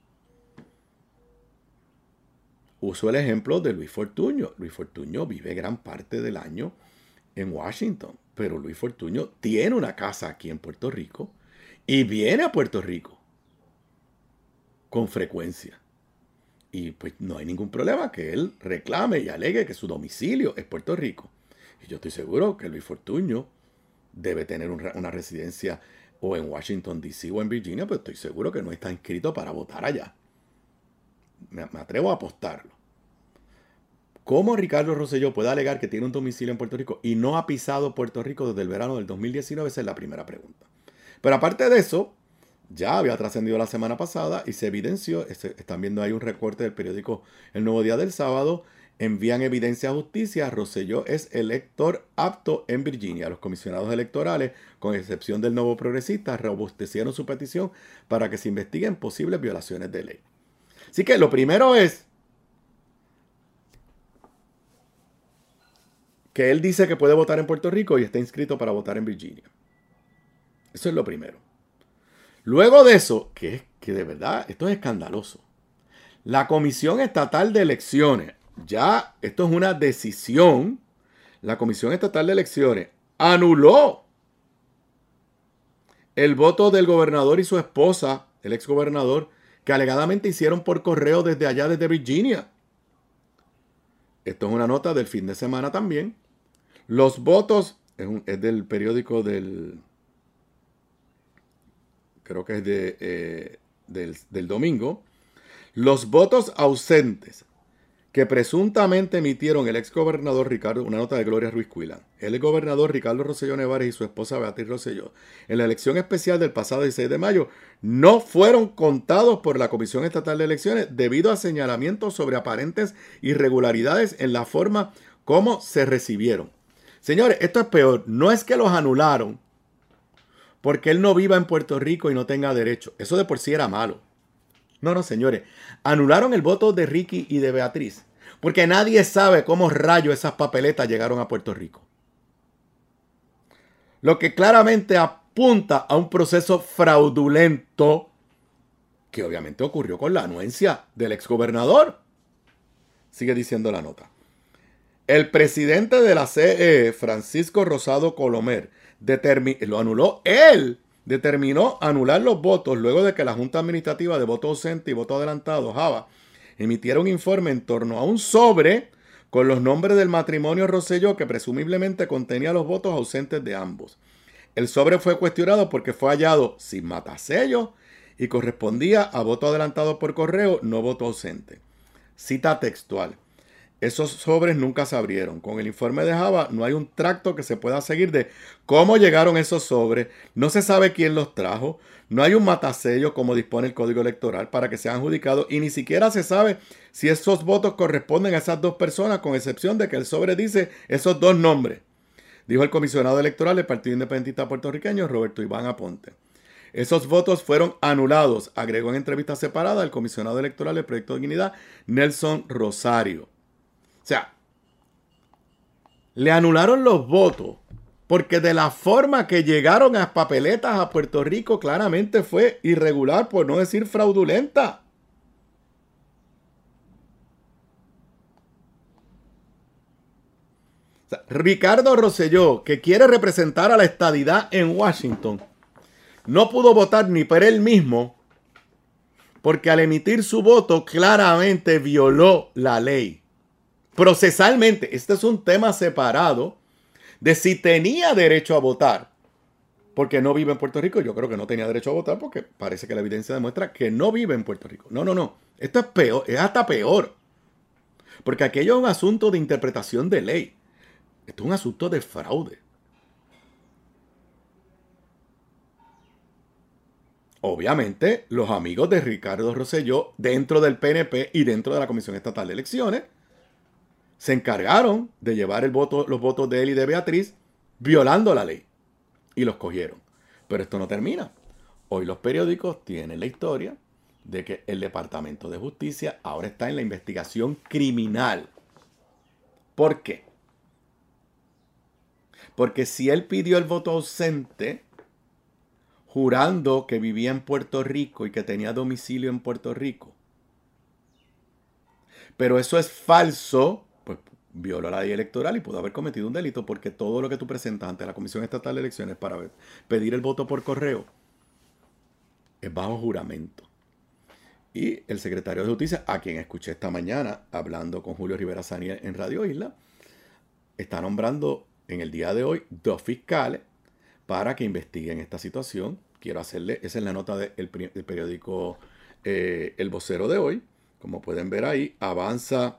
B: Uso el ejemplo de Luis Fortuño. Luis Fortuño vive gran parte del año en Washington, pero Luis Fortuño tiene una casa aquí en Puerto Rico y viene a Puerto Rico con frecuencia. Y pues no hay ningún problema que él reclame y alegue que su domicilio es Puerto Rico. Y yo estoy seguro que Luis Fortuño debe tener una residencia o en Washington D.C. o en Virginia, pero estoy seguro que no está inscrito para votar allá. Me atrevo a apostarlo. ¿Cómo Ricardo Rosselló puede alegar que tiene un domicilio en Puerto Rico y no ha pisado Puerto Rico desde el verano del 2019? Esa es la primera pregunta. Pero aparte de eso, ya había trascendido la semana pasada y se evidenció, están viendo ahí un recorte del periódico El Nuevo Día del sábado, envían evidencia a justicia, Rosselló es elector apto en Virginia. Los comisionados electorales, con excepción del Nuevo Progresista, robustecieron su petición para que se investiguen posibles violaciones de ley. Así que lo primero es que él dice que puede votar en Puerto Rico y está inscrito para votar en Virginia. Eso es lo primero. Luego de eso, que de verdad esto es escandaloso, la Comisión Estatal de Elecciones, ya esto es una decisión, la Comisión Estatal de Elecciones anuló el voto del gobernador y su esposa, el exgobernador, que alegadamente hicieron por correo desde allá, desde Virginia. Esto es una nota del fin de semana también. Los votos, es del periódico creo que es del domingo. Los votos ausentes que presuntamente emitieron el exgobernador Ricardo, una nota de Gloria Ruiz Cuilán, el gobernador Ricardo Rosselló Nevares y su esposa Beatriz Rosselló, en la elección especial del pasado 16 de mayo, no fueron contados por la Comisión Estatal de Elecciones debido a señalamientos sobre aparentes irregularidades en la forma como se recibieron. Señores, esto es peor. No es que los anularon porque él no viva en Puerto Rico y no tenga derecho. Eso de por sí era malo. No, señores. Anularon el voto de Ricky y de Beatriz porque nadie sabe cómo rayos esas papeletas llegaron a Puerto Rico. Lo que claramente apunta a un proceso fraudulento que obviamente ocurrió con la anuencia del exgobernador. Sigue diciendo la nota. El presidente de la CE, Francisco Rosado Colomer, lo anuló. Él determinó anular los votos luego de que la Junta Administrativa de Voto Ausente y Voto Adelantado, JAVA, emitiera un informe en torno a un sobre con los nombres del matrimonio Rosselló que presumiblemente contenía los votos ausentes de ambos. El sobre fue cuestionado porque fue hallado sin matasellos y correspondía a voto adelantado por correo, no voto ausente. Cita textual. Esos sobres nunca se abrieron. Con el informe de Java no hay un tracto que se pueda seguir de cómo llegaron esos sobres. No se sabe quién los trajo. No hay un matasello como dispone el Código Electoral para que sean adjudicados. Y ni siquiera se sabe si esos votos corresponden a esas dos personas, con excepción de que el sobre dice esos dos nombres. Dijo el comisionado electoral del Partido Independentista Puertorriqueño, Roberto Iván Aponte. Esos votos fueron anulados, agregó en entrevista separada el comisionado electoral del Proyecto de Dignidad, Nelson Rosario. O sea, le anularon los votos porque de la forma que llegaron las papeletas a Puerto Rico claramente fue irregular, por no decir fraudulenta. O sea, Ricardo Rosselló, que quiere representar a la estadidad en Washington, no pudo votar ni por él mismo porque al emitir su voto claramente violó la ley. Procesalmente, este es un tema separado de si tenía derecho a votar porque no vive en Puerto Rico. Yo creo que no tenía derecho a votar porque parece que la evidencia demuestra que no vive en Puerto Rico. No. Esto es peor, es hasta peor. Porque aquello es un asunto de interpretación de ley. Esto es un asunto de fraude. Obviamente, los amigos de Ricardo Rosselló dentro del PNP y dentro de la Comisión Estatal de Elecciones se encargaron de llevar los votos de él y de Beatriz violando la ley. Y los cogieron. Pero esto no termina. Hoy los periódicos tienen la historia de que el Departamento de Justicia ahora está en la investigación criminal. ¿Por qué? Porque si él pidió el voto ausente jurando que vivía en Puerto Rico y que tenía domicilio en Puerto Rico, pero eso es falso, pues violó la ley electoral y pudo haber cometido un delito, porque todo lo que tú presentas ante la Comisión Estatal de Elecciones para pedir el voto por correo es bajo juramento. Y el secretario de Justicia, a quien escuché esta mañana hablando con Julio Rivera Saniel en Radio Isla, está nombrando en el día de hoy 2 fiscales para que investiguen esta situación. Quiero hacerle, esa es la nota del periódico El Vocero de hoy. Como pueden ver ahí, avanzan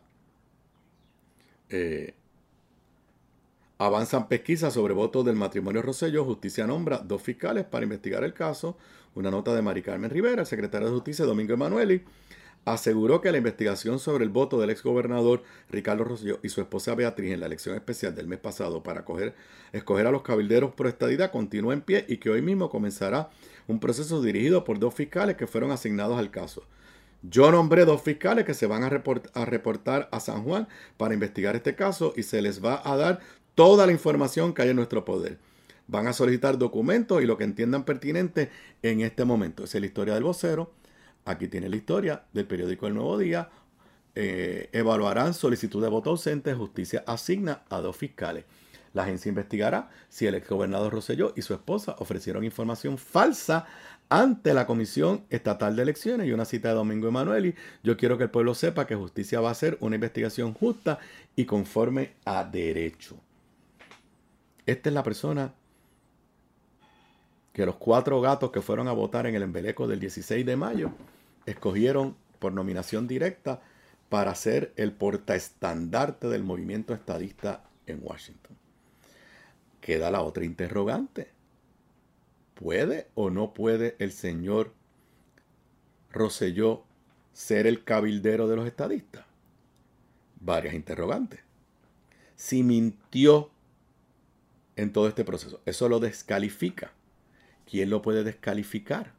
B: pesquisas sobre votos del matrimonio Rosselló. Justicia nombra 2 fiscales para investigar el caso. Una nota de Mari Carmen Rivera. El secretario de Justicia, Domingo Emanueli, aseguró que la investigación sobre el voto del exgobernador Ricardo Rosselló y su esposa Beatriz en la elección especial del mes pasado para escoger a los cabilderos pro estadidad continúa en pie y que hoy mismo comenzará un proceso dirigido por 2 fiscales que fueron asignados al caso. Yo nombré 2 fiscales que se van a reportar a San Juan para investigar este caso y se les va a dar toda la información que hay en nuestro poder. Van a solicitar documentos y lo que entiendan pertinente en este momento. Esa es la historia del Vocero. Aquí tiene la historia del periódico El Nuevo Día. Evaluarán solicitud de voto ausente. Justicia asigna a 2 fiscales. La agencia investigará si el exgobernador Rosselló y su esposa ofrecieron información falsa ante la Comisión Estatal de Elecciones. Y una cita de Domingo Emanueli. Yo quiero que el pueblo sepa que justicia va a hacer una investigación justa y conforme a derecho. Esta es la persona que los 4 gatos que fueron a votar en el embeleco del 16 de mayo escogieron por nominación directa para ser el portaestandarte del movimiento estadista en Washington. Queda la otra interrogante. ¿Puede o no puede el señor Rosselló ser el cabildero de los estadistas? Varias interrogantes. Si mintió en todo este proceso, eso lo descalifica. ¿Quién lo puede descalificar?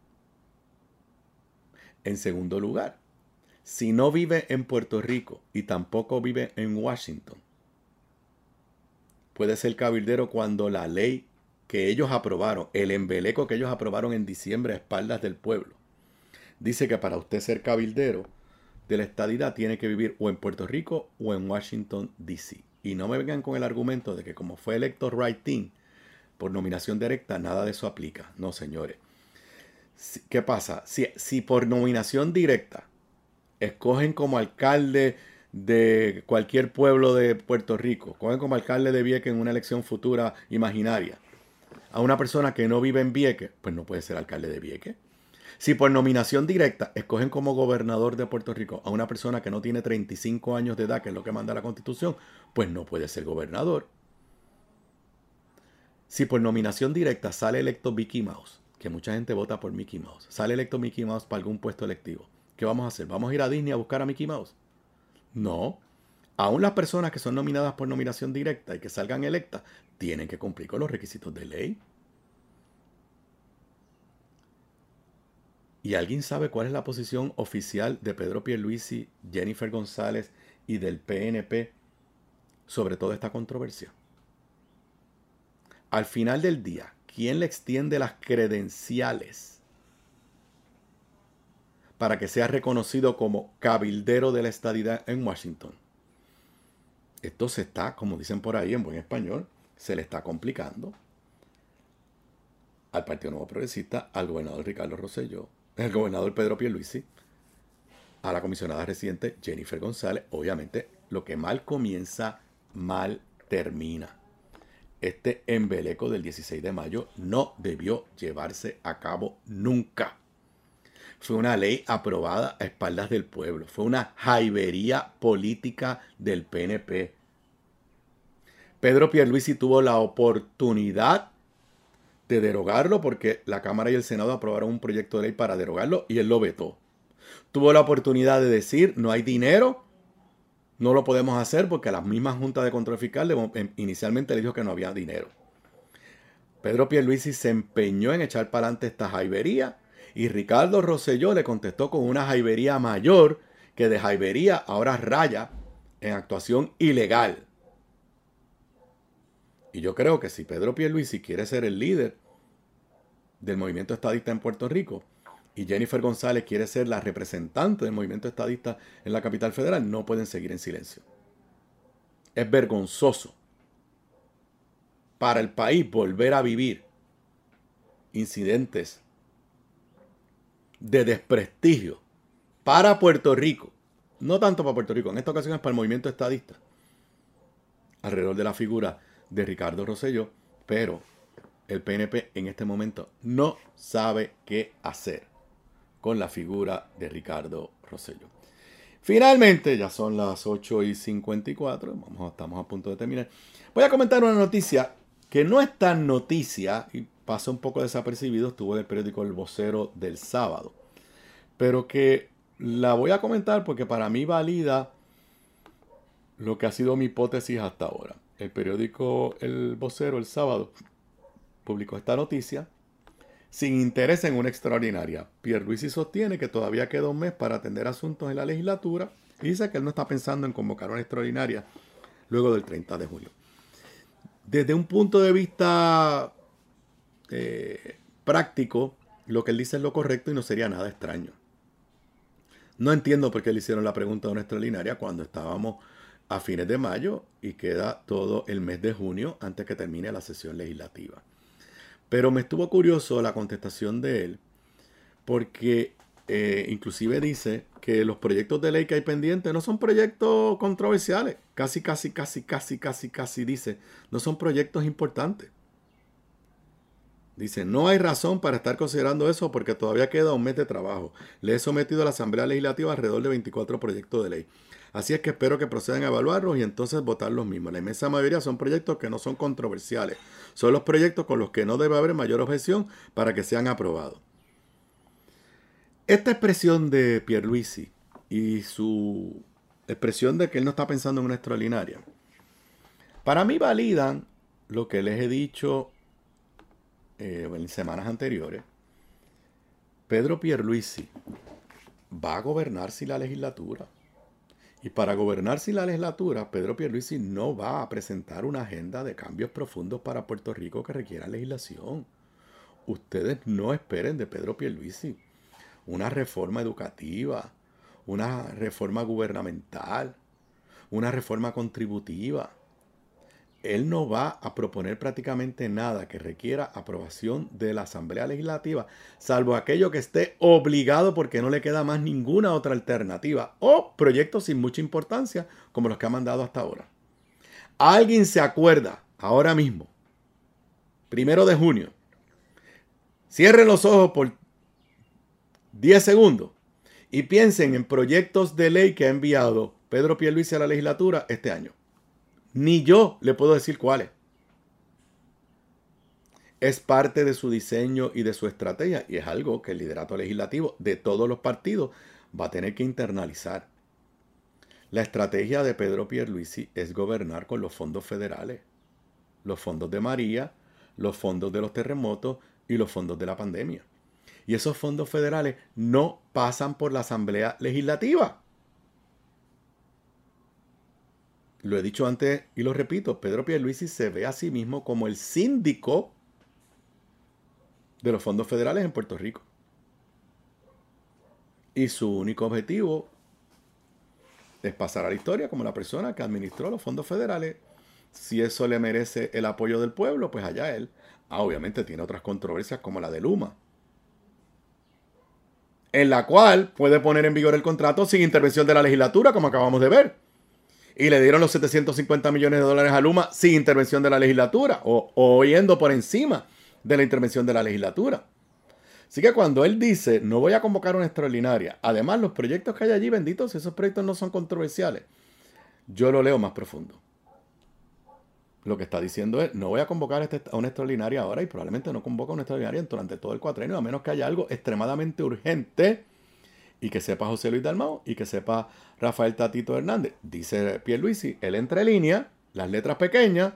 B: En segundo lugar, si no vive en Puerto Rico y tampoco vive en Washington, puede ser cabildero cuando la ley que ellos aprobaron, el embeleco que ellos aprobaron en diciembre a espaldas del pueblo, dice que para usted ser cabildero de la estadidad tiene que vivir o en Puerto Rico o en Washington, D.C. Y no me vengan con el argumento de que como fue electo write-in por nominación directa, nada de eso aplica. No, señores. ¿Qué pasa? Si por nominación directa escogen como alcalde de cualquier pueblo de Puerto Rico, cogen como alcalde de Vieques en una elección futura imaginaria a una persona que no vive en Vieques, pues no puede ser alcalde de Vieques. Si por nominación directa escogen como gobernador de Puerto Rico a una persona que no tiene 35 años de edad, que es lo que manda la Constitución, pues no puede ser gobernador. Si por nominación directa sale electo Mickey Mouse, que mucha gente vota por Mickey Mouse, sale electo Mickey Mouse para algún puesto electivo, ¿qué vamos a hacer? ¿Vamos a ir a Disney a buscar a Mickey Mouse? No. Aún las personas que son nominadas por nominación directa y que salgan electas tienen que cumplir con los requisitos de ley. ¿Y alguien sabe cuál es la posición oficial de Pedro Pierluisi, Jennifer González y del PNP sobre toda esta controversia? Al final del día, ¿quién le extiende las credenciales para que sea reconocido como cabildero de la estadidad en Washington? Esto se está, como dicen por ahí en buen español, se le está complicando al Partido Nuevo Progresista, al gobernador Ricardo Rosselló, al gobernador Pedro Pierluisi, a la comisionada residente Jennifer González. Obviamente, lo que mal comienza, mal termina. Este embeleco del 16 de mayo no debió llevarse a cabo nunca. Fue una ley aprobada a espaldas del pueblo. Fue una jaibería política del PNP. Pedro Pierluisi tuvo la oportunidad de derogarlo porque la Cámara y el Senado aprobaron un proyecto de ley para derogarlo y él lo vetó. Tuvo la oportunidad de decir, no hay dinero, no lo podemos hacer porque la misma Junta de Control Fiscal inicialmente le dijo que no había dinero. Pedro Pierluisi se empeñó en echar para adelante esta jaibería y Ricardo Rosselló le contestó con una jaibería mayor que de jaibería ahora raya en actuación ilegal. Y yo creo que si Pedro Pierluisi quiere ser el líder del movimiento estadista en Puerto Rico y Jennifer González quiere ser la representante del movimiento estadista en la capital federal, no pueden seguir en silencio. Es vergonzoso para el país volver a vivir incidentes de desprestigio para Puerto Rico, no tanto para Puerto Rico, en esta ocasión es para el movimiento estadista, alrededor de la figura de Ricardo Rosselló, pero el PNP en este momento no sabe qué hacer con la figura de Ricardo Rosselló. Finalmente, ya son las 8:54, estamos a punto de terminar. Voy a comentar una noticia que no es tan noticia y pasa un poco desapercibido, estuvo en el periódico El Vocero del sábado, pero que la voy a comentar porque para mí valida lo que ha sido mi hipótesis hasta ahora. El periódico El Vocero el sábado publicó esta noticia sin interés en una extraordinaria. Pierluisi sostiene que todavía queda un mes para atender asuntos en la legislatura y dice que él no está pensando en convocar una extraordinaria luego del 30 de julio. Desde un punto de vista práctico, lo que él dice es lo correcto y no sería nada extraño. No entiendo por qué le hicieron la pregunta de una extraordinaria cuando estábamos a fines de mayo y queda todo el mes de junio antes que termine la sesión legislativa. Pero me estuvo curioso la contestación de él porque inclusive dice que los proyectos de ley que hay pendientes no son proyectos controversiales. Casi dice, no son proyectos importantes. Dice, no hay razón para estar considerando eso porque todavía queda un mes de trabajo. Le he sometido a la Asamblea Legislativa alrededor de 24 proyectos de ley. Así es que espero que procedan a evaluarlos y entonces votar los mismos. La inmensa mayoría son proyectos que no son controversiales. Son los proyectos con los que no debe haber mayor objeción para que sean aprobados. Esta expresión de Pierluisi y su expresión de que él no está pensando en una extraordinaria, para mí validan lo que les he dicho en semanas anteriores. Pedro Pierluisi va a gobernar sin la legislatura. Y para gobernar sin la legislatura, Pedro Pierluisi no va a presentar una agenda de cambios profundos para Puerto Rico que requiera legislación. Ustedes no esperen de Pedro Pierluisi una reforma educativa, una reforma gubernamental, una reforma contributiva. Él no va a proponer prácticamente nada que requiera aprobación de la Asamblea Legislativa, salvo aquello que esté obligado porque no le queda más ninguna otra alternativa, o proyectos sin mucha importancia como los que ha mandado hasta ahora. ¿Alguien se acuerda ahora mismo, 1 de junio? Cierren los ojos por 10 segundos y piensen en proyectos de ley que ha enviado Pedro Pierluisi a la legislatura este año. Ni yo le puedo decir cuáles. Es parte de su diseño y de su estrategia y es algo que el liderato legislativo de todos los partidos va a tener que internalizar. La estrategia de Pedro Pierluisi es gobernar con los fondos federales, los fondos de María, los fondos de los terremotos y los fondos de la pandemia. Y esos fondos federales no pasan por la Asamblea Legislativa. Lo he dicho antes y lo repito, Pedro Pierluisi se ve a sí mismo como el síndico de los fondos federales en Puerto Rico. Y su único objetivo es pasar a la historia como la persona que administró los fondos federales. Si eso le merece el apoyo del pueblo, pues allá él. Obviamente tiene otras controversias como la de Luma, en la cual puede poner en vigor el contrato sin intervención de la legislatura, como acabamos de ver. Y le dieron los $750 millones a Luma sin intervención de la legislatura o yendo por encima de la intervención de la legislatura. Así que cuando él dice, no voy a convocar una extraordinaria, además los proyectos que hay allí, benditos, esos proyectos no son controversiales, yo lo leo más profundo. Lo que está diciendo es, no voy a convocar a una extraordinaria ahora y probablemente no convoca una extraordinaria durante todo el cuatrenio, a menos que haya algo extremadamente urgente y que sepa José Luis Dalmau y que sepa Rafael Tatito Hernández. Dice Pierluisi, él entre líneas, las letras pequeñas,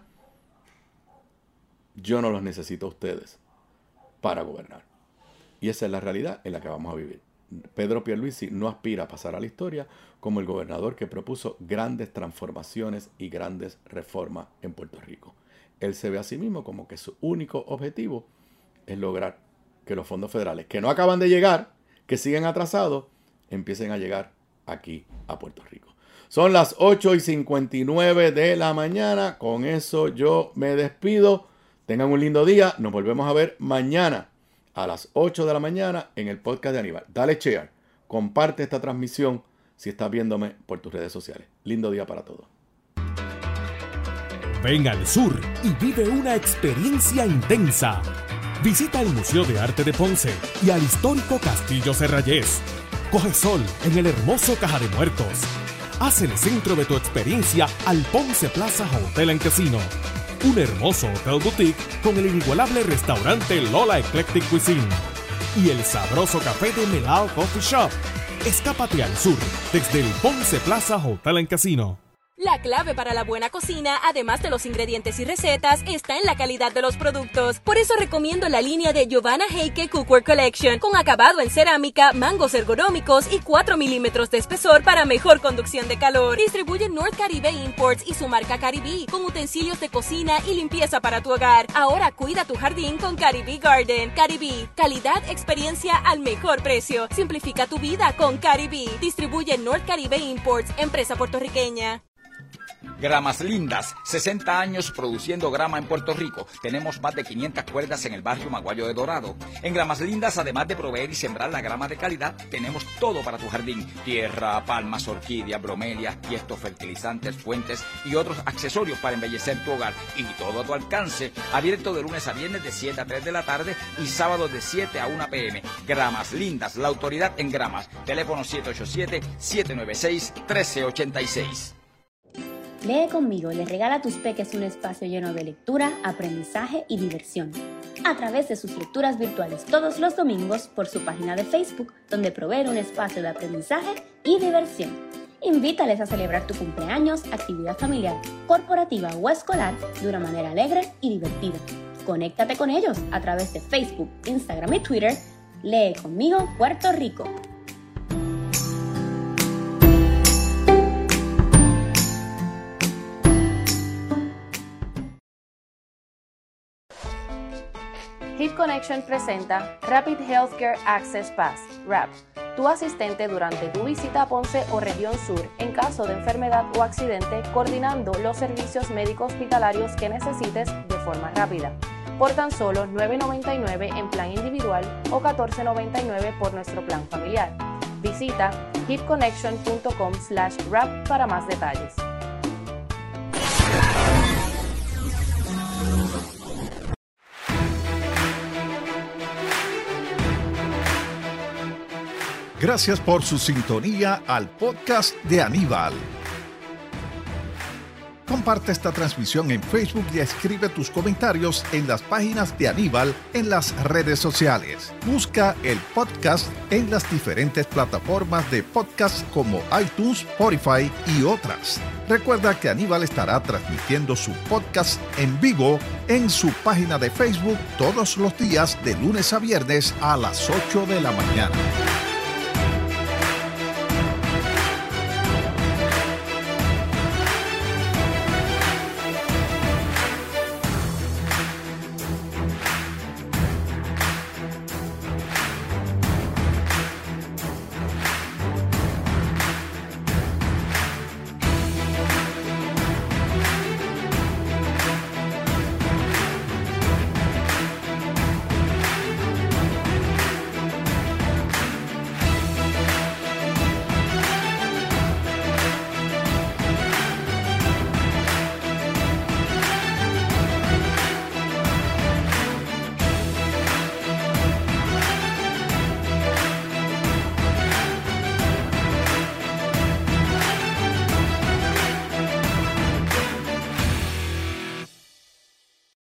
B: yo no los necesito a ustedes para gobernar. Y esa es la realidad en la que vamos a vivir. Pedro Pierluisi no aspira a pasar a la historia como el gobernador que propuso grandes transformaciones y grandes reformas en Puerto Rico. Él se ve a sí mismo como que su único objetivo es lograr que los fondos federales, que no acaban de llegar, que siguen atrasados, empiecen a llegar aquí a Puerto Rico. Son las 8:59 de la mañana. Con eso yo me despido. Tengan un lindo día. Nos volvemos a ver mañana a las 8 de la mañana en el podcast de Aníbal. Dale share. Comparte esta transmisión si estás viéndome por tus redes sociales. Lindo día para todos.
F: Ven al sur y vive una experiencia intensa. Visita el Museo de Arte de Ponce y al histórico Castillo Serrayés. Coge sol en el hermoso Caja de Muertos. Haz el centro de tu experiencia al Ponce Plaza Hotel and Casino. Un hermoso hotel boutique con el inigualable restaurante Lola Eclectic Cuisine. Y el sabroso café de Melao Coffee Shop. Escápate al sur desde el Ponce Plaza Hotel and Casino.
G: La clave para la buena cocina, además de los ingredientes y recetas, está en la calidad de los productos. Por eso recomiendo la línea de Giovanna Heike Cookware Collection, con acabado en cerámica, mangos ergonómicos y 4 milímetros de espesor para mejor conducción de calor. Distribuye North Caribe Imports y su marca Caribe, con utensilios de cocina y limpieza para tu hogar. Ahora cuida tu jardín con Caribe Garden. Caribe, calidad, experiencia al mejor precio. Simplifica tu vida con Caribe. Distribuye North Caribe Imports, empresa puertorriqueña.
C: Gramas Lindas, 60 años produciendo grama en Puerto Rico. Tenemos más de 500 cuerdas en el barrio Maguayo de Dorado. En Gramas Lindas, además de proveer y sembrar la grama de calidad, tenemos todo para tu jardín. Tierra, palmas, orquídeas, bromelias, tiestos, fertilizantes, fuentes y otros accesorios para embellecer tu hogar. Y todo a tu alcance. Abierto de lunes a viernes de 7 a 3 de la tarde y sábados de 7 a 1 p.m. Gramas Lindas, la autoridad en gramas. Teléfono 787-796-1386.
D: Lee conmigo le regala a tus peques un espacio lleno de lectura, aprendizaje y diversión. A través de sus lecturas virtuales todos los domingos por su página de Facebook, donde provee un espacio de aprendizaje y diversión. Invítales a celebrar tu cumpleaños, actividad familiar, corporativa o escolar de una manera alegre y divertida. Conéctate con ellos a través de Facebook, Instagram y Twitter. Lee conmigo Puerto Rico.
E: Hit Connection presenta Rapid Healthcare Access Pass, RAP, tu asistente durante tu visita a Ponce o región sur en caso de enfermedad o accidente, coordinando los servicios médicos hospitalarios que necesites de forma rápida. Por tan solo $9.99 en plan individual o $14.99 por nuestro plan familiar. Visita hitconnection.com/RAP para más detalles.
A: Gracias por su sintonía al podcast de Aníbal. Comparte esta transmisión en Facebook y escribe tus comentarios en las páginas de Aníbal en las redes sociales. Busca el podcast en las diferentes plataformas de podcast como iTunes, Spotify y otras. Recuerda que Aníbal estará transmitiendo su podcast en vivo en su página de Facebook todos los días de lunes a viernes a las 8 de la mañana.